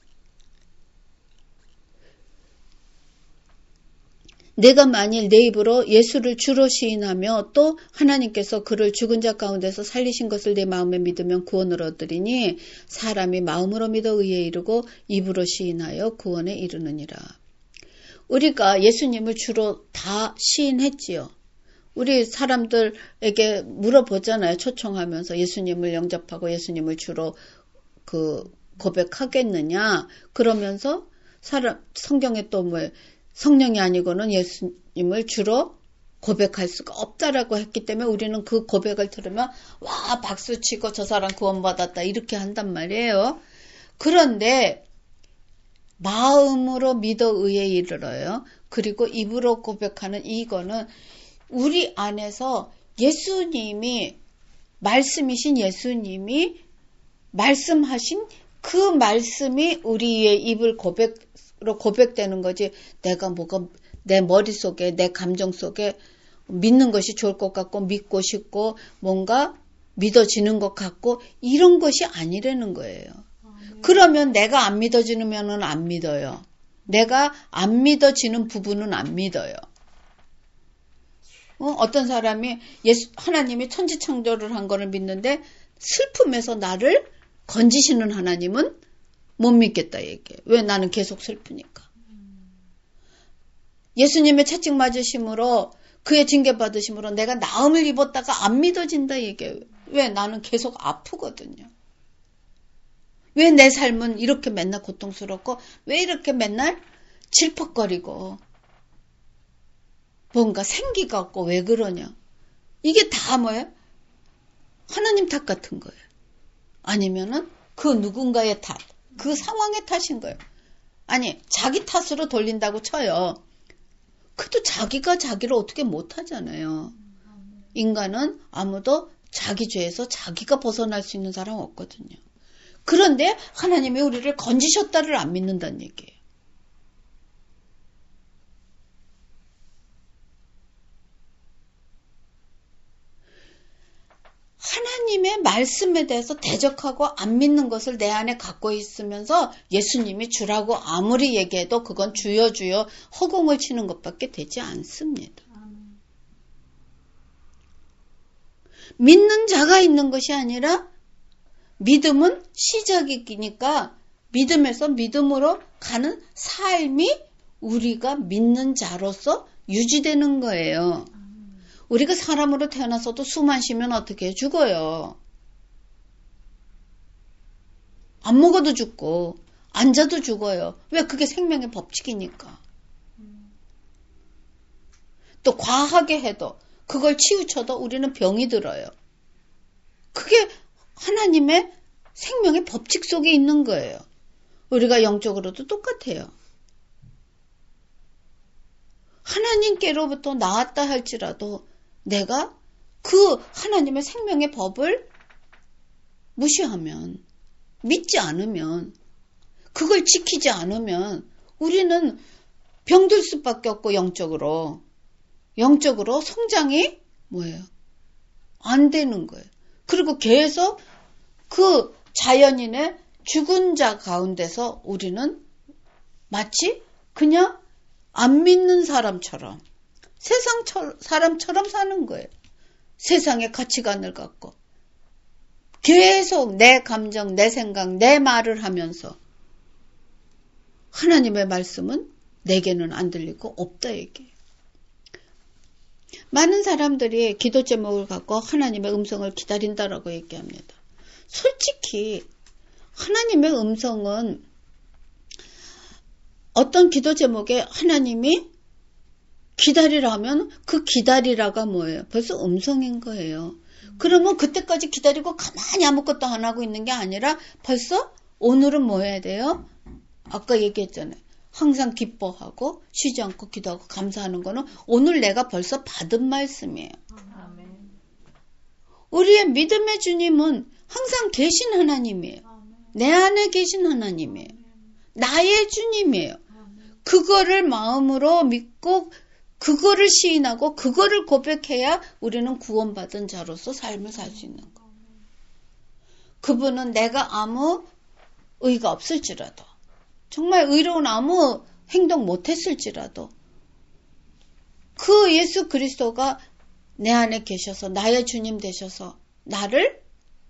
내가 만일 내 입으로 예수를 주로 시인하며 또 하나님께서 그를 죽은 자 가운데서 살리신 것을 내 마음에 믿으면 구원을 얻으리니 사람이 마음으로 믿어 의에 이르고 입으로 시인하여 구원에 이르느니라. 우리가 예수님을 주로 다 시인했지요. 우리 사람들에게 물어보잖아요. 초청하면서 예수님을 영접하고 예수님을 주로 그 고백하겠느냐. 그러면서 사람, 성경에 또 뭐 성령이 아니고는 예수님을 주로 고백할 수가 없다라고 했기 때문에 우리는 그 고백을 들으면 와 박수치고 저 사람 구원받았다 이렇게 한단 말이에요. 그런데 마음으로 믿어 의에 이르러요. 그리고 입으로 고백하는 이거는 우리 안에서 예수님이, 말씀이신 예수님이 말씀하신 그 말씀이 우리의 입을 고백으로 고백되는 거지. 내가 뭐가 내 머릿속에, 내 감정 속에 믿는 것이 좋을 것 같고 믿고 싶고 뭔가 믿어지는 것 같고 이런 것이 아니라는 거예요. 그러면 내가 안 믿어지면은 안 믿어요. 내가 안 믿어지는 부분은 안 믿어요. 어? 어떤 사람이 예수, 하나님이 천지창조를 한 거를 믿는데 슬픔에서 나를 건지시는 하나님은 못 믿겠다 얘기해요. 왜? 나는 계속 슬프니까. 예수님의 채찍 맞으심으로 그의 징계 받으심으로 내가 나음을 입었다가 안 믿어진다 얘기해요. 왜? 나는 계속 아프거든요. 왜 내 삶은 이렇게 맨날 고통스럽고 왜 이렇게 맨날 질퍽거리고 뭔가 생기가 없고 왜 그러냐. 이게 다 뭐예요? 하나님 탓 같은 거예요. 아니면은 그 누군가의 탓, 그 상황의 탓인 거예요. 아니 자기 탓으로 돌린다고 쳐요. 그래도 자기가 자기를 어떻게 못하잖아요. 인간은 아무도 자기 죄에서 자기가 벗어날 수 있는 사람 없거든요. 그런데 하나님이 우리를 건지셨다를 안 믿는다는 얘기예요. 하나님의 말씀에 대해서 대적하고 안 믿는 것을 내 안에 갖고 있으면서 예수님이 주라고 아무리 얘기해도 그건 주여 주여 허공을 치는 것밖에 되지 않습니다. 믿는 자가 있는 것이 아니라 믿음은 시작이니까 믿음에서 믿음으로 가는 삶이 우리가 믿는 자로서 유지되는 거예요. 우리가 사람으로 태어나서도 숨 안 쉬면 어떻게 해? 죽어요. 안 먹어도 죽고 앉아도 죽어요. 왜? 그게 생명의 법칙이니까. 또 과하게 해도 그걸 치우쳐도 우리는 병이 들어요. 그게 하나님의 생명의 법칙 속에 있는 거예요. 우리가 영적으로도 똑같아요. 하나님께로부터 나왔다 할지라도 내가 그 하나님의 생명의 법을 무시하면, 믿지 않으면, 그걸 지키지 않으면 우리는 병들 수밖에 없고 영적으로 영적으로 성장이 뭐예요? 안 되는 거예요. 그리고 계속 그 자연인의 죽은 자 가운데서 우리는 마치 그냥 안 믿는 사람처럼 세상 사람처럼 사는 거예요. 세상의 가치관을 갖고 계속 내 감정, 내 생각, 내 말을 하면서 하나님의 말씀은 내게는 안 들리고 없다 얘기예요. 많은 사람들이 기도 제목을 갖고 하나님의 음성을 기다린다라고 얘기합니다. 솔직히 하나님의 음성은 어떤 기도 제목에 하나님이 기다리라 하면 그 기다리라가 뭐예요? 벌써 음성인 거예요. 그러면 그때까지 기다리고 가만히 아무것도 안 하고 있는 게 아니라 벌써 오늘은 뭐 해야 돼요? 아까 얘기했잖아요. 항상 기뻐하고 쉬지 않고 기도하고 감사하는 거는 오늘 내가 벌써 받은 말씀이에요. 아멘. 우리의 믿음의 주님은 항상 계신 하나님이에요. 아멘. 내 안에 계신 하나님이에요. 아멘. 나의 주님이에요. 아멘. 그거를 마음으로 믿고 그거를 시인하고 그거를 고백해야 우리는 구원받은 자로서 삶을 살 수 있는 거. 그분은 내가 아무 의가 없을지라도 정말 의로운 아무 행동 못했을지라도 그 예수 그리스도가 내 안에 계셔서 나의 주님 되셔서 나를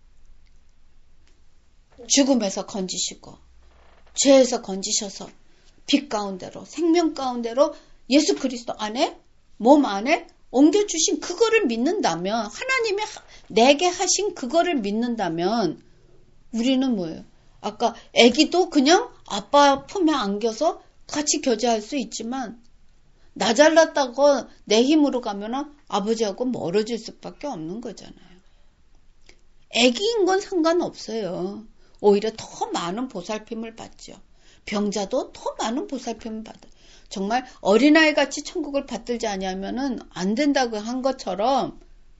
죽음에서 건지시고 죄에서 건지셔서 빛 가운데로 생명 가운데로 예수 그리스도 안에 몸 안에 옮겨주신 그거를 믿는다면 하나님이 내게 하신 그거를 믿는다면 우리는 뭐예요? 아까 아기도 그냥 아빠 품에 안겨서 같이 교제할 수 있지만 나 잘났다고 내 힘으로 가면 아버지하고 멀어질 수밖에 없는 거잖아요. 아기인 건 상관없어요. 오히려 더 많은 보살핌을 받죠. 병자도 더 많은 보살핌을 받아요. 정말 어린아이 같이 천국을 받들지 아니하면은 안 된다고 한 것처럼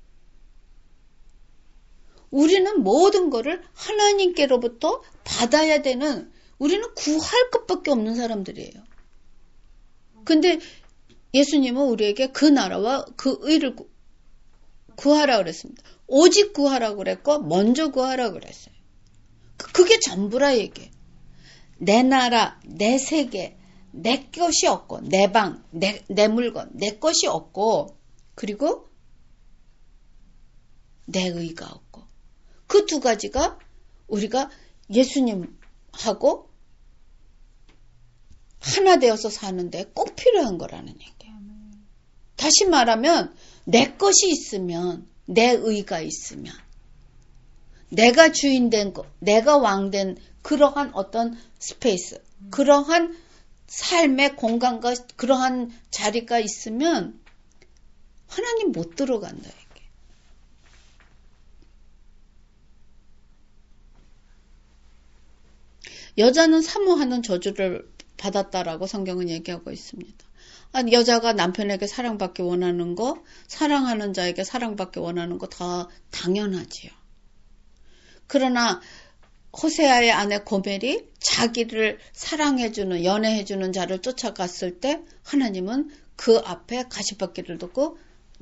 우리는 모든 것을 하나님께로부터 받아야 되는 우리는 구할 것밖에 없는 사람들이에요. 근데 예수님은 우리에게 그 나라와 그 의를 구하라고 그랬습니다. 오직 구하라고 그랬고 먼저 구하라고 그랬어요. 그게 전부라 얘기예요. 내 나라, 내 세계, 내 것이 없고 내 방, 내, 내 물건, 내 것이 없고 그리고 내 의가 없고 그 두 가지가 우리가 예수님하고 하나 되어서 사는데 꼭 필요한 거라는 얘기예요. 다시 말하면 내 것이 있으면 내 의가 있으면 내가 주인된 거, 내가 왕된 그러한 어떤 스페이스, 그러한 삶의 공간과 그러한 자리가 있으면 하나님 못 들어간다 이게. 여자는 사모하는 저주를 받았다라고 성경은 얘기하고 있습니다. 아니, 여자가 남편에게 사랑받기 원하는 거, 사랑하는 자에게 사랑받기 원하는 거 다 당연하지요. 그러나 호세아의 아내 고멜이 자기를 사랑해주는, 연애해주는 자를 쫓아갔을 때 하나님은 그 앞에 가시밭길을 두고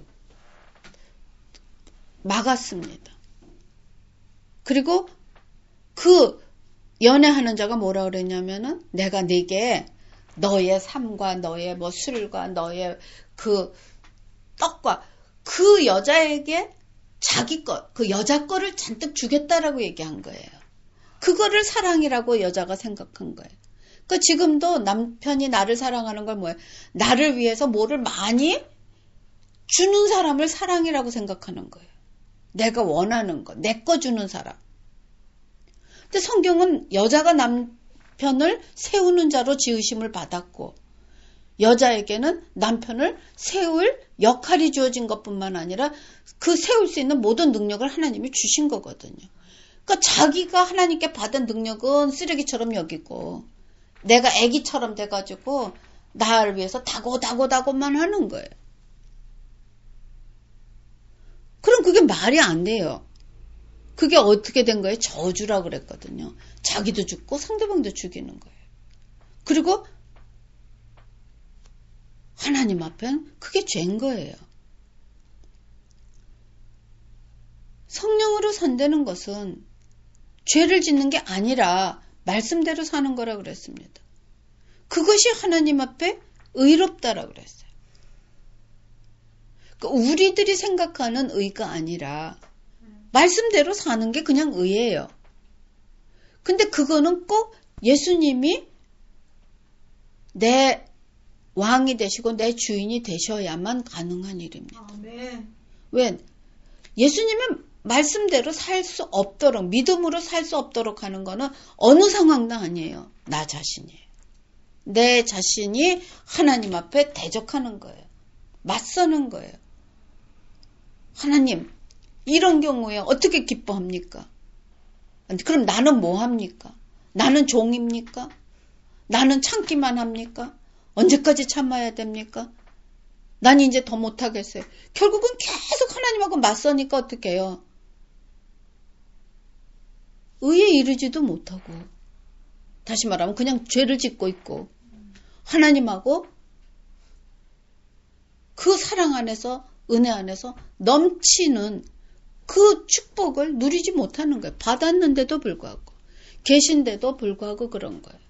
막았습니다. 그리고 그 연애하는 자가 뭐라 그랬냐면은 내가 네게 너의 삶과 너의 뭐 술과 너의 그 떡과 그 여자에게 자기 것, 그 여자 거를 잔뜩 주겠다라고 얘기한 거예요. 그거를 사랑이라고 여자가 생각한 거예요. 그러니까 지금도 남편이 나를 사랑하는 건 뭐예요? 나를 위해서 뭐를 많이 주는 사람을 사랑이라고 생각하는 거예요. 내가 원하는 거, 내 거 주는 사람. 근데 성경은 여자가 남편을 세우는 자로 지으심을 받았고 여자에게는 남편을 세울 역할이 주어진 것뿐만 아니라 그 세울 수 있는 모든 능력을 하나님이 주신 거거든요. 그러니까 자기가 하나님께 받은 능력은 쓰레기처럼 여기고 내가 애기처럼 돼가지고 나를 위해서 다고다고다고만 하는 거예요. 그럼 그게 말이 안 돼요. 그게 어떻게 된 거예요? 저주라고 그랬거든요. 자기도 죽고 상대방도 죽이는 거예요. 그리고 하나님 앞엔 그게 죄인 거예요. 성령으로 산다는 것은 죄를 짓는 게 아니라 말씀대로 사는 거라고 그랬습니다. 그것이 하나님 앞에 의롭다라고 그랬어요. 우리들이 생각하는 의가 아니라 말씀대로 사는 게 그냥 의예요. 근데 그거는 꼭 예수님이 내 왕이 되시고 내 주인이 되셔야만 가능한 일입니다. 아멘. 왜? 예수님은 말씀대로 살 수 없도록, 믿음으로 살 수 없도록 하는 거는 어느 상황도 아니에요. 나 자신이에요. 내 자신이 하나님 앞에 대적하는 거예요. 맞서는 거예요. 하나님, 이런 경우에 어떻게 기뻐합니까? 그럼 나는 뭐 합니까? 나는 종입니까? 나는 참기만 합니까? 언제까지 참아야 됩니까? 난 이제 더 못하겠어요. 결국은 계속 하나님하고 맞서니까 어떻게 해요? 의에 이르지도 못하고, 다시 말하면 그냥 죄를 짓고 있고, 하나님하고 그 사랑 안에서, 은혜 안에서 넘치는 그 축복을 누리지 못하는 거예요. 받았는데도 불구하고, 계신데도 불구하고 그런 거예요.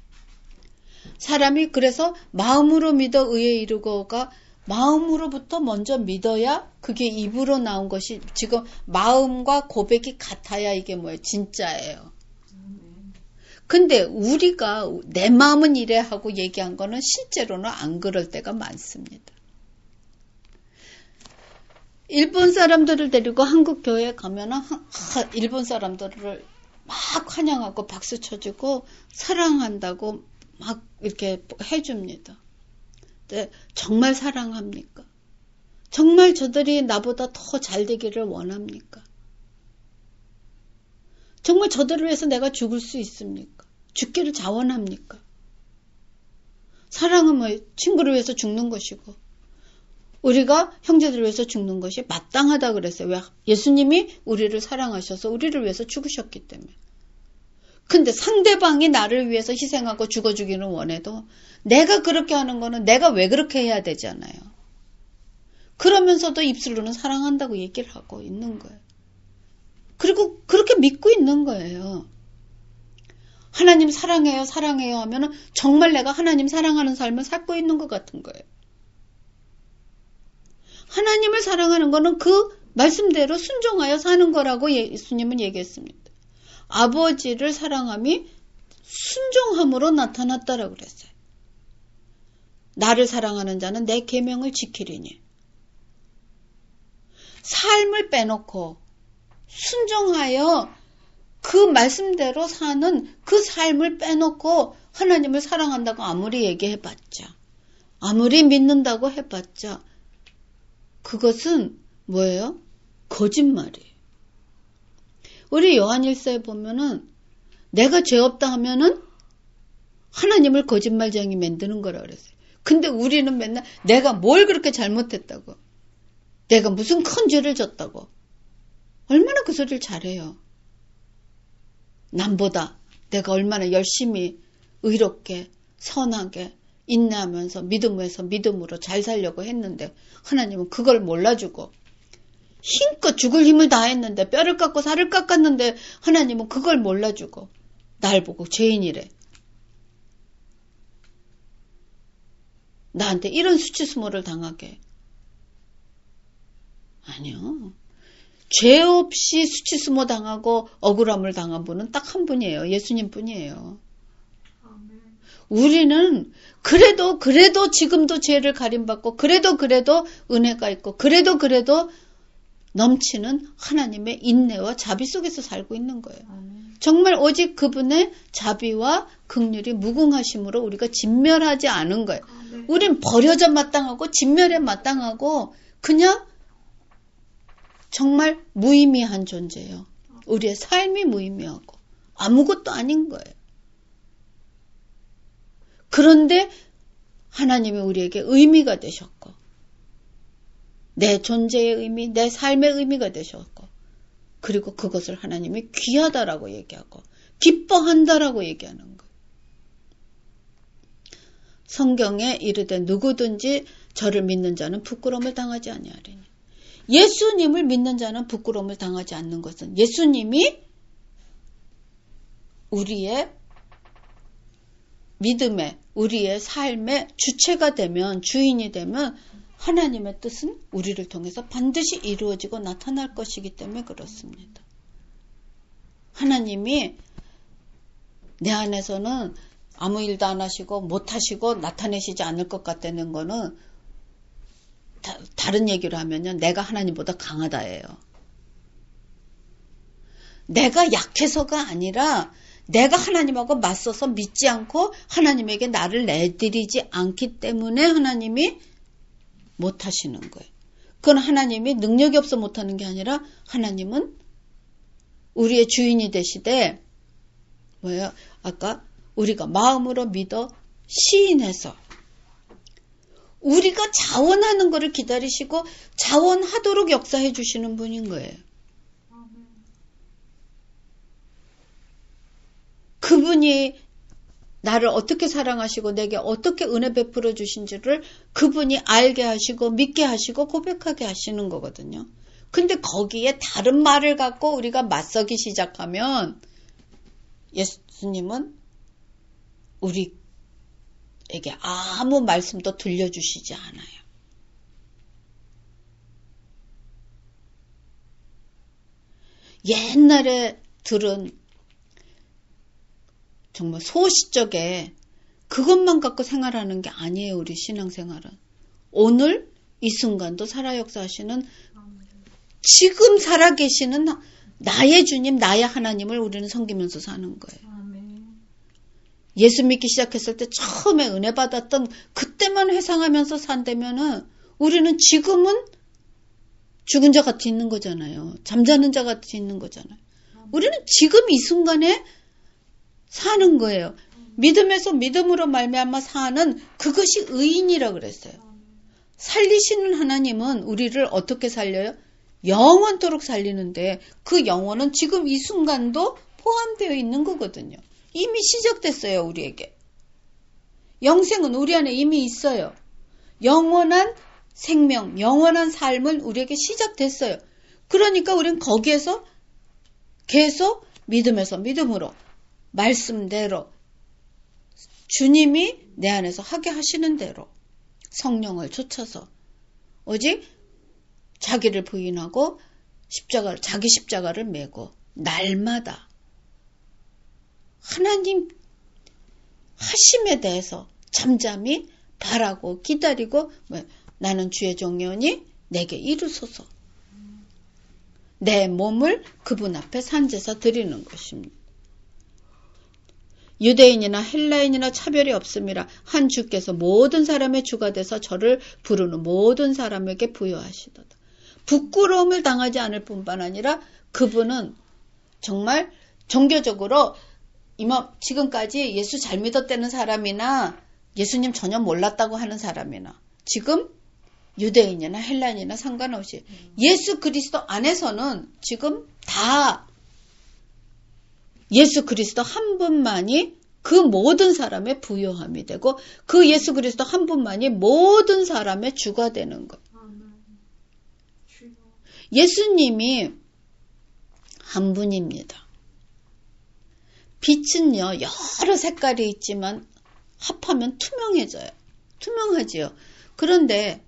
사람이 그래서 마음으로 믿어 의에 이르고가 마음으로부터 먼저 믿어야 그게 입으로 나온 것이, 지금 마음과 고백이 같아야 이게 뭐예요? 진짜예요. 근데 우리가 내 마음은 이래 하고 얘기한 거는 실제로는 안 그럴 때가 많습니다. 일본 사람들을 데리고 한국 교회에 가면은 일본 사람들을 막 환영하고 박수 쳐주고 사랑한다고 막 이렇게 해줍니다. 네, 정말 사랑합니까? 정말 저들이 나보다 더 잘 되기를 원합니까? 정말 저들을 위해서 내가 죽을 수 있습니까? 죽기를 자원합니까? 사랑은 뭐 친구를 위해서 죽는 것이고, 우리가 형제들을 위해서 죽는 것이 마땅하다 그랬어요. 왜? 예수님이 우리를 사랑하셔서 우리를 위해서 죽으셨기 때문에. 근데 상대방이 나를 위해서 희생하고 죽어주기는 원해도 내가 그렇게 하는 거는 내가 왜 그렇게 해야 되잖아요. 그러면서도 입술로는 사랑한다고 얘기를 하고 있는 거예요. 그리고 그렇게 믿고 있는 거예요. 하나님 사랑해요, 사랑해요 하면은 정말 내가 하나님 사랑하는 삶을 살고 있는 것 같은 거예요. 하나님을 사랑하는 거는 그 말씀대로 순종하여 사는 거라고 예수님은 얘기했습니다. 아버지를 사랑함이 순종함으로 나타났다라고 그랬어요. 나를 사랑하는 자는 내 계명을 지키리니. 삶을 빼놓고 순종하여 그 말씀대로 사는 그 삶을 빼놓고 하나님을 사랑한다고 아무리 얘기해봤자, 아무리 믿는다고 해봤자 그것은 뭐예요? 거짓말이에요. 우리 요한일서에 보면은 내가 죄 없다 하면은 하나님을 거짓말쟁이 만드는 거라 그랬어요. 근데 우리는 맨날 내가 뭘 그렇게 잘못했다고, 내가 무슨 큰 죄를 졌다고, 얼마나 그 소리를 잘해요. 남보다 내가 얼마나 열심히 의롭게 선하게 인내하면서 믿음에서 믿음으로 잘 살려고 했는데 하나님은 그걸 몰라주고, 힘껏 죽을 힘을 다했는데 뼈를 깎고 살을 깎았는데 하나님은 그걸 몰라주고 날 보고 죄인이래. 나한테 이런 수치스모를 당하게. 아니요. 죄 없이 수치스모 당하고 억울함을 당한 분은 딱 한 분이에요. 예수님 뿐이에요. 우리는 그래도 그래도 지금도 죄를 가림받고 그래도 그래도 은혜가 있고 그래도 그래도 넘치는 하나님의 인내와 자비 속에서 살고 있는 거예요. 정말 오직 그분의 자비와 긍휼이 무궁하심으로 우리가 진멸하지 않은 거예요. 우린 버려져 마땅하고 진멸에 마땅하고 그냥 정말 무의미한 존재예요. 우리의 삶이 무의미하고 아무것도 아닌 거예요. 그런데 하나님이 우리에게 의미가 되셨고, 내 존재의 의미, 내 삶의 의미가 되셨고, 그리고 그것을 하나님이 귀하다라고 얘기하고 기뻐한다라고 얘기하는 거예요. 성경에 이르되 누구든지 저를 믿는 자는 부끄러움을 당하지 아니하리니. 예수님을 믿는 자는 부끄러움을 당하지 않는 것은 예수님이 우리의 믿음의, 우리의 삶의 주체가 되면, 주인이 되면 하나님의 뜻은 우리를 통해서 반드시 이루어지고 나타날 것이기 때문에 그렇습니다. 하나님이 내 안에서는 아무 일도 안 하시고 못 하시고 나타내시지 않을 것 같다는 거는 다, 다른 얘기로 하면요. 내가 하나님보다 강하다예요. 내가 약해서가 아니라 내가 하나님하고 맞서서 믿지 않고 하나님에게 나를 내드리지 않기 때문에 하나님이 못하시는 거예요. 그건 하나님이 능력이 없어 못하는 게 아니라 하나님은 우리의 주인이 되시되 뭐예요? 아까 우리가 마음으로 믿어 시인해서 우리가 자원하는 것을 기다리시고 자원하도록 역사해 주시는 분인 거예요. 그분이 나를 어떻게 사랑하시고 내게 어떻게 은혜 베풀어 주신지를 그분이 알게 하시고 믿게 하시고 고백하게 하시는 거거든요. 근데 거기에 다른 말을 갖고 우리가 맞서기 시작하면 예수님은 우리에게 아무 말씀도 들려주시지 않아요. 옛날에 들은 정말 소시적에 그것만 갖고 생활하는 게 아니에요. 우리 신앙생활은. 오늘 이 순간도 살아 역사하시는 지금 살아계시는 나의 주님, 나의 하나님을 우리는 섬기면서 사는 거예요. 예수 믿기 시작했을 때 처음에 은혜 받았던 그때만 회상하면서 산다면은 우리는 지금은 죽은 자 같이 있는 거잖아요. 잠자는 자 같이 있는 거잖아요. 우리는 지금 이 순간에 사는 거예요. 믿음에서 믿음으로 말미암아 사는 그것이 의인이라 그랬어요. 살리시는 하나님은 우리를 어떻게 살려요? 영원토록 살리는데 그 영원은 지금 이 순간도 포함되어 있는 거거든요. 이미 시작됐어요. 우리에게. 영생은 우리 안에 이미 있어요. 영원한 생명, 영원한 삶은 우리에게 시작됐어요. 그러니까 우리는 거기에서 계속 믿음에서 믿음으로 말씀대로 주님이 내 안에서 하게 하시는 대로 성령을 쫓아서 오직 자기를 부인하고 십자가를 자기 십자가를 메고 날마다 하나님 하심에 대해서 잠잠히 바라고 기다리고 나는 주의 종려니 내게 이루소서. 내 몸을 그분 앞에 산제사 드리는 것입니다. 유대인이나 헬라인이나 차별이 없음이라 한 주께서 모든 사람의 주가 돼서 저를 부르는 모든 사람에게 부여하시도다. 부끄러움을 당하지 않을 뿐만 아니라 그분은 정말 종교적으로 이마 지금까지 예수 잘 믿었다는 사람이나 예수님 전혀 몰랐다고 하는 사람이나 지금 유대인이나 헬라인이나 상관없이 예수 그리스도 안에서는 지금 다 예수 그리스도 한 분만이 그 모든 사람의 부요함이 되고 그 예수 그리스도 한 분만이 모든 사람의 주가 되는 것. 예수님이 한 분입니다. 빛은요 여러 색깔이 있지만 합하면 투명해져요. 투명하지요. 그런데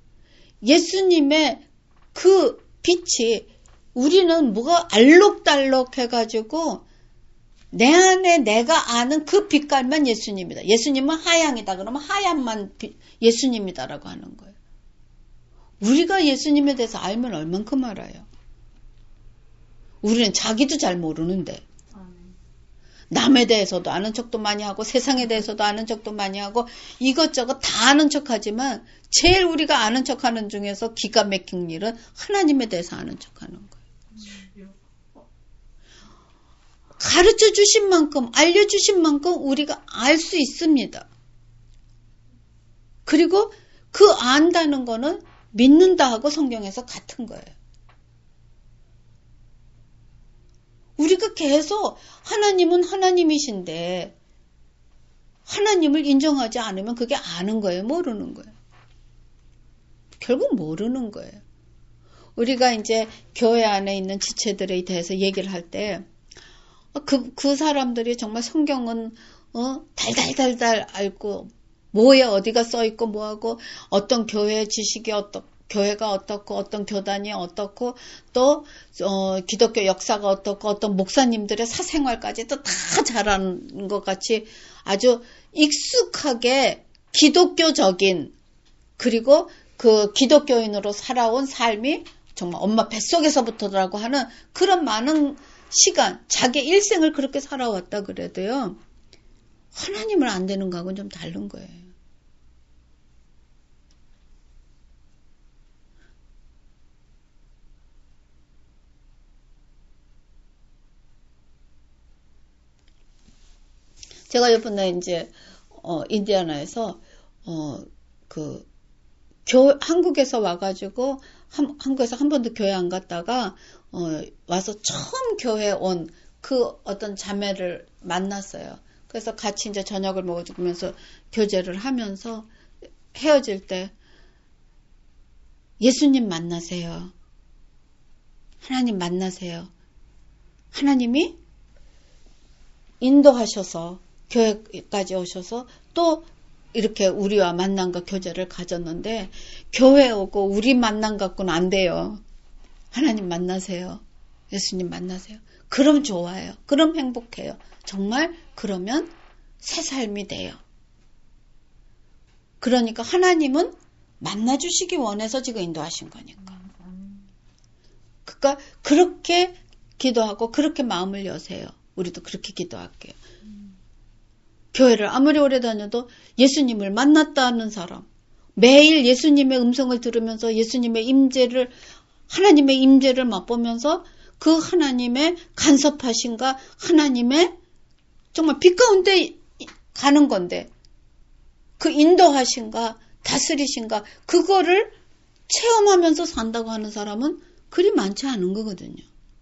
예수님의 그 빛이 우리는 뭐가 알록달록 해가지고 내 안에 내가 아는 그 빛깔만 예수님이다. 예수님은 하양이다. 그러면 하얀만 빛, 예수님이다라고 하는 거예요. 우리가 예수님에 대해서 알면 얼만큼 알아요. 우리는 자기도 잘 모르는데 남에 대해서도 아는 척도 많이 하고 세상에 대해서도 아는 척도 많이 하고 이것저것 다 아는 척하지만 제일 우리가 아는 척하는 중에서 기가 막힌 일은 하나님에 대해서 아는 척하는 거예요. 가르쳐 주신 만큼 알려주신 만큼 우리가 알 수 있습니다. 그리고 그 안다는 거는 믿는다 하고 성경에서 같은 거예요. 우리가 계속 하나님은 하나님이신데 하나님을 인정하지 않으면 그게 아는 거예요? 모르는 거예요? 결국 모르는 거예요. 우리가 이제 교회 안에 있는 지체들에 대해서 얘기를 할 때 그, 그 사람들이 정말 성경은 어, 달달달달 알고 뭐에 어디가 써있고 뭐하고 어떤 교회 지식이 어떻고 교회가 어떻고 어떤 교단이 어떻고 또 어, 기독교 역사가 어떻고 어떤 목사님들의 사생활까지도 다 잘하는 것 같이 아주 익숙하게 기독교적인 그리고 그 기독교인으로 살아온 삶이 정말 엄마 뱃속에서부터라고 하는 그런 많은 시간 자기 일생을 그렇게 살아왔다 그래도요. 하나님을 안 되는 거하고는 좀 다른 거예요. 제가 이번에 이제 어, 인디애나에서 어, 그 교, 한국에서 와가지고 한, 한국에서 한 번도 교회 안 갔다가 어, 와서 처음 교회 온 그 어떤 자매를 만났어요. 그래서 같이 이제 저녁을 먹어주면서 교제를 하면서 헤어질 때 예수님 만나세요. 하나님 만나세요. 하나님이 인도하셔서 교회까지 오셔서 또 이렇게 우리와 만남과 교제를 가졌는데 교회 오고 우리 만남 갖고는 안 돼요. 하나님 만나세요. 예수님 만나세요. 그럼 좋아요. 그럼 행복해요. 정말 그러면 새 삶이 돼요. 그러니까 하나님은 만나주시기 원해서 지금 인도하신 거니까. 그러니까 그렇게 기도하고 그렇게 마음을 여세요. 우리도 그렇게 기도할게요. 교회를 아무리 오래 다녀도 예수님을 만났다는 사람, 매일 예수님의 음성을 들으면서 예수님의 임재를 하나님의 임재를 맛보면서 그 하나님의 간섭하신가 하나님의 정말 빛 가운데 가는 건데 그 인도하신가 다스리신가 그거를 체험하면서 산다고 하는 사람은 그리 많지 않은 거거든요.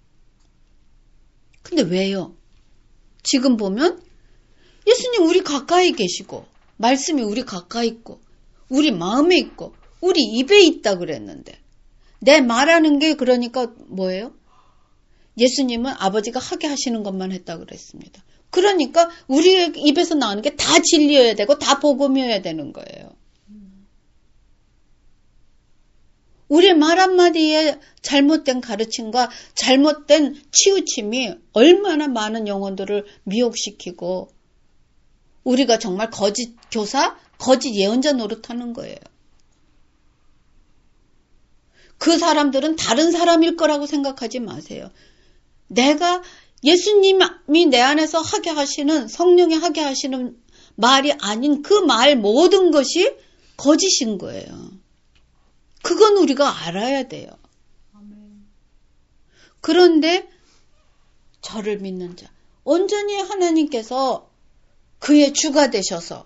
근데 왜요? 지금 보면 예수님 우리 가까이 계시고 말씀이 우리 가까이 있고 우리 마음에 있고 우리 입에 있다 그랬는데 내 말하는 게 그러니까 뭐예요? 예수님은 아버지가 하게 하시는 것만 했다 그랬습니다. 그러니까 우리 입에서 나오는 게 다 진리여야 되고 다 복음이어야 되는 거예요. 우리 말 한마디에 잘못된 가르침과 잘못된 치우침이 얼마나 많은 영혼들을 미혹시키고 우리가 정말 거짓 교사, 거짓 예언자 노릇하는 거예요. 그 사람들은 다른 사람일 거라고 생각하지 마세요. 내가 예수님이 내 안에서 하게 하시는 성령이 하게 하시는 말이 아닌 그 말 모든 것이 거짓인 거예요. 그건 우리가 알아야 돼요. 그런데 저를 믿는 자, 온전히 하나님께서 그의 주가 되셔서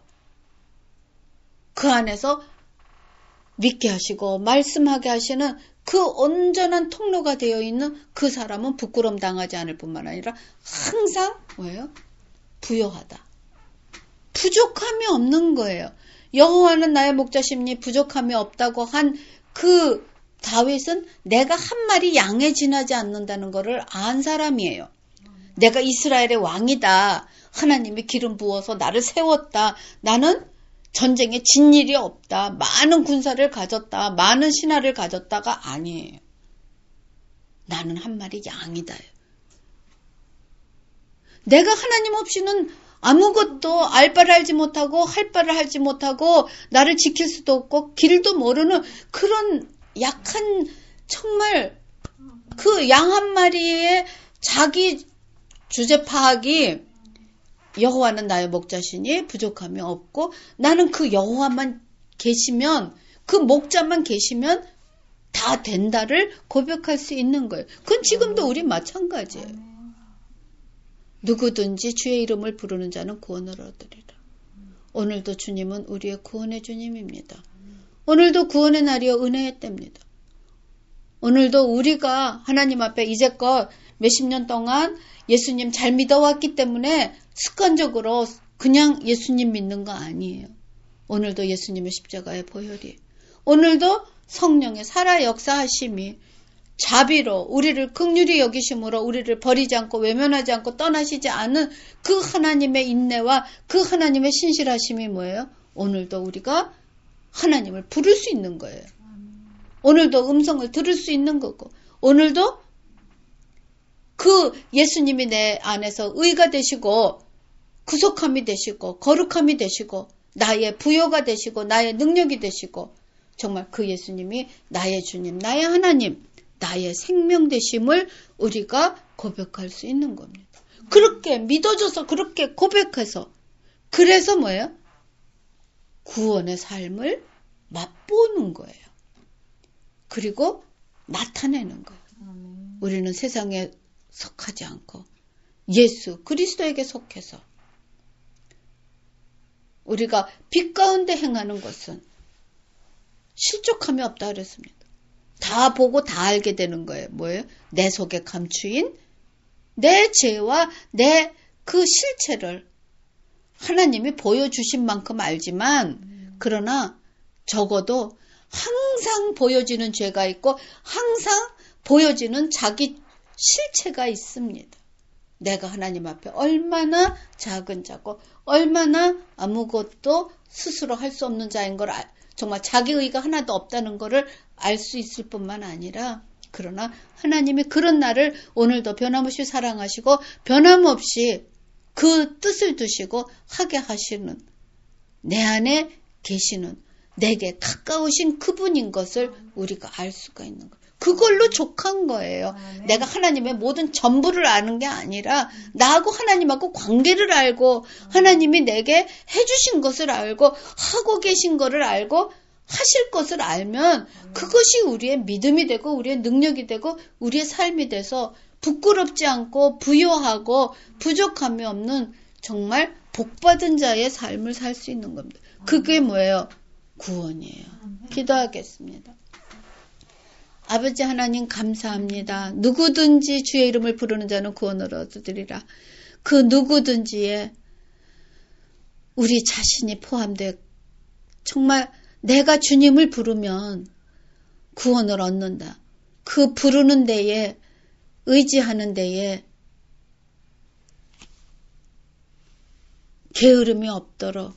그 안에서 믿게 하시고 말씀하게 하시는 그 온전한 통로가 되어 있는 그 사람은 부끄럼 당하지 않을 뿐만 아니라 항상 뭐예요? 부요하다. 부족함이 없는 거예요. 여호와는 나의 목자심니 부족함이 없다고 한 그 다윗은 내가 한 마리 양에 지나지 않는다는 것을 안 사람이에요. 내가 이스라엘의 왕이다. 하나님이 기름 부어서 나를 세웠다. 나는 전쟁에 진 일이 없다. 많은 군사를 가졌다. 많은 신하를 가졌다가 아니에요. 나는 한 마리 양이다. 내가 하나님 없이는 아무것도 알 바를 알지 못하고 할 바를 하지 못하고 나를 지킬 수도 없고 길도 모르는 그런 약한 정말 그 양 한 마리의 자기 주제 파악이 여호와는 나의 목자시니 부족함이 없고 나는 그 여호와만 계시면 그 목자만 계시면 다 된다를 고백할 수 있는 거예요. 그건 지금도 우리 마찬가지예요. 누구든지 주의 이름을 부르는 자는 구원을 얻으리라. 오늘도 주님은 우리의 구원의 주님입니다. 오늘도 구원의 날이요 은혜의 때입니다. 오늘도 우리가 하나님 앞에 이제껏 몇십 년 동안 예수님 잘 믿어왔기 때문에 습관적으로 그냥 예수님 믿는 거 아니에요. 오늘도 예수님의 십자가의 보혈이 오늘도 성령의 살아 역사하심이 자비로 우리를 긍휼히 여기심으로 우리를 버리지 않고 외면하지 않고 떠나시지 않은 그 하나님의 인내와 그 하나님의 신실하심이 뭐예요? 오늘도 우리가 하나님을 부를 수 있는 거예요. 오늘도 음성을 들을 수 있는 거고, 오늘도 그 예수님이 내 안에서 의가 되시고 구속함이 되시고 거룩함이 되시고 나의 부요가 되시고 나의 능력이 되시고 정말 그 예수님이 나의 주님, 나의 하나님, 나의 생명 되심을 우리가 고백할 수 있는 겁니다. 그렇게 믿어줘서 그렇게 고백해서 그래서 뭐예요? 구원의 삶을 맛보는 거예요. 그리고 나타내는 거예요. 우리는 세상에 속하지 않고 예수 그리스도에게 속해서 우리가 빛 가운데 행하는 것은 실족함이 없다 그랬습니다. 다 보고 다 알게 되는 거예요. 뭐예요? 내 속에 감추인 내 죄와 내 그 실체를 하나님이 보여주신 만큼 알지만 그러나 적어도 항상 보여지는 죄가 있고 항상 보여지는 자기 실체가 있습니다. 내가 하나님 앞에 얼마나 작은 자고 얼마나 아무것도 스스로 할 수 없는 자인 걸 알, 정말 자기 의가 하나도 없다는 것을 알 수 있을 뿐만 아니라 그러나 하나님이 그런 나를 오늘도 변함없이 사랑하시고 변함없이 그 뜻을 두시고 하게 하시는 내 안에 계시는 내게 가까우신 그분인 것을 우리가 알 수가 있는 거예요. 그걸로 족한 거예요. 아, 네. 내가 하나님의 모든 전부를 아는 게 아니라 나하고 하나님하고 관계를 알고 하나님이 내게 해주신 것을 알고 하고 계신 것을 알고 하실 것을 알면 그것이 우리의 믿음이 되고 우리의 능력이 되고 우리의 삶이 돼서 부끄럽지 않고 부요하고 부족함이 없는 정말 복받은 자의 삶을 살 수 있는 겁니다. 그게 뭐예요? 구원이에요. 기도하겠습니다. 아버지 하나님 감사합니다. 누구든지 주의 이름을 부르는 자는 구원을 얻으리라. 그 누구든지에 우리 자신이 포함되어 정말 내가 주님을 부르면 구원을 얻는다. 그 부르는 데에 의지하는 데에 게으름이 없도록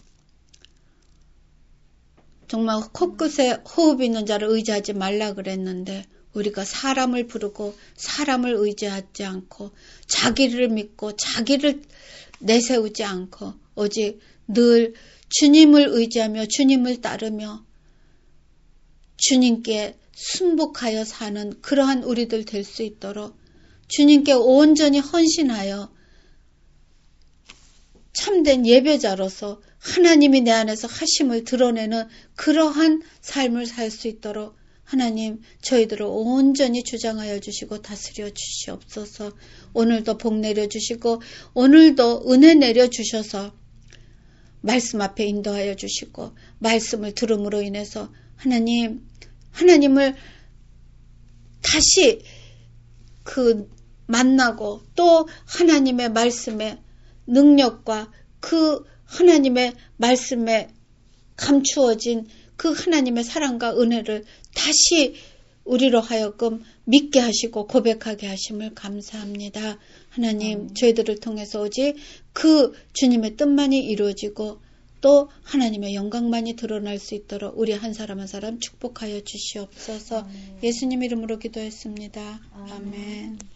정말 코끝에 호흡 있는 자를 의지하지 말라 그랬는데 우리가 사람을 부르고 사람을 의지하지 않고 자기를 믿고 자기를 내세우지 않고 오직 늘 주님을 의지하며 주님을 따르며 주님께 순복하여 사는 그러한 우리들 될 수 있도록 주님께 온전히 헌신하여 참된 예배자로서 하나님이 내 안에서 하심을 드러내는 그러한 삶을 살 수 있도록 하나님 저희들을 온전히 주장하여 주시고 다스려 주시옵소서. 오늘도 복 내려주시고 오늘도 은혜 내려주셔서 말씀 앞에 인도하여 주시고 말씀을 들음으로 인해서 하나님 하나님을 다시 그 만나고 또 하나님의 말씀의 능력과 그 하나님의 말씀에 감추어진 그 하나님의 사랑과 은혜를 다시 우리로 하여금 믿게 하시고 고백하게 하심을 감사합니다. 하나님 음. 저희들을 통해서 오직 그 주님의 뜻만이 이루어지고 또 하나님의 영광만이 드러날 수 있도록 우리 한 사람 한 사람 축복하여 주시옵소서. 아멘. 예수님 이름으로 기도했습니다. 아멘. 아멘.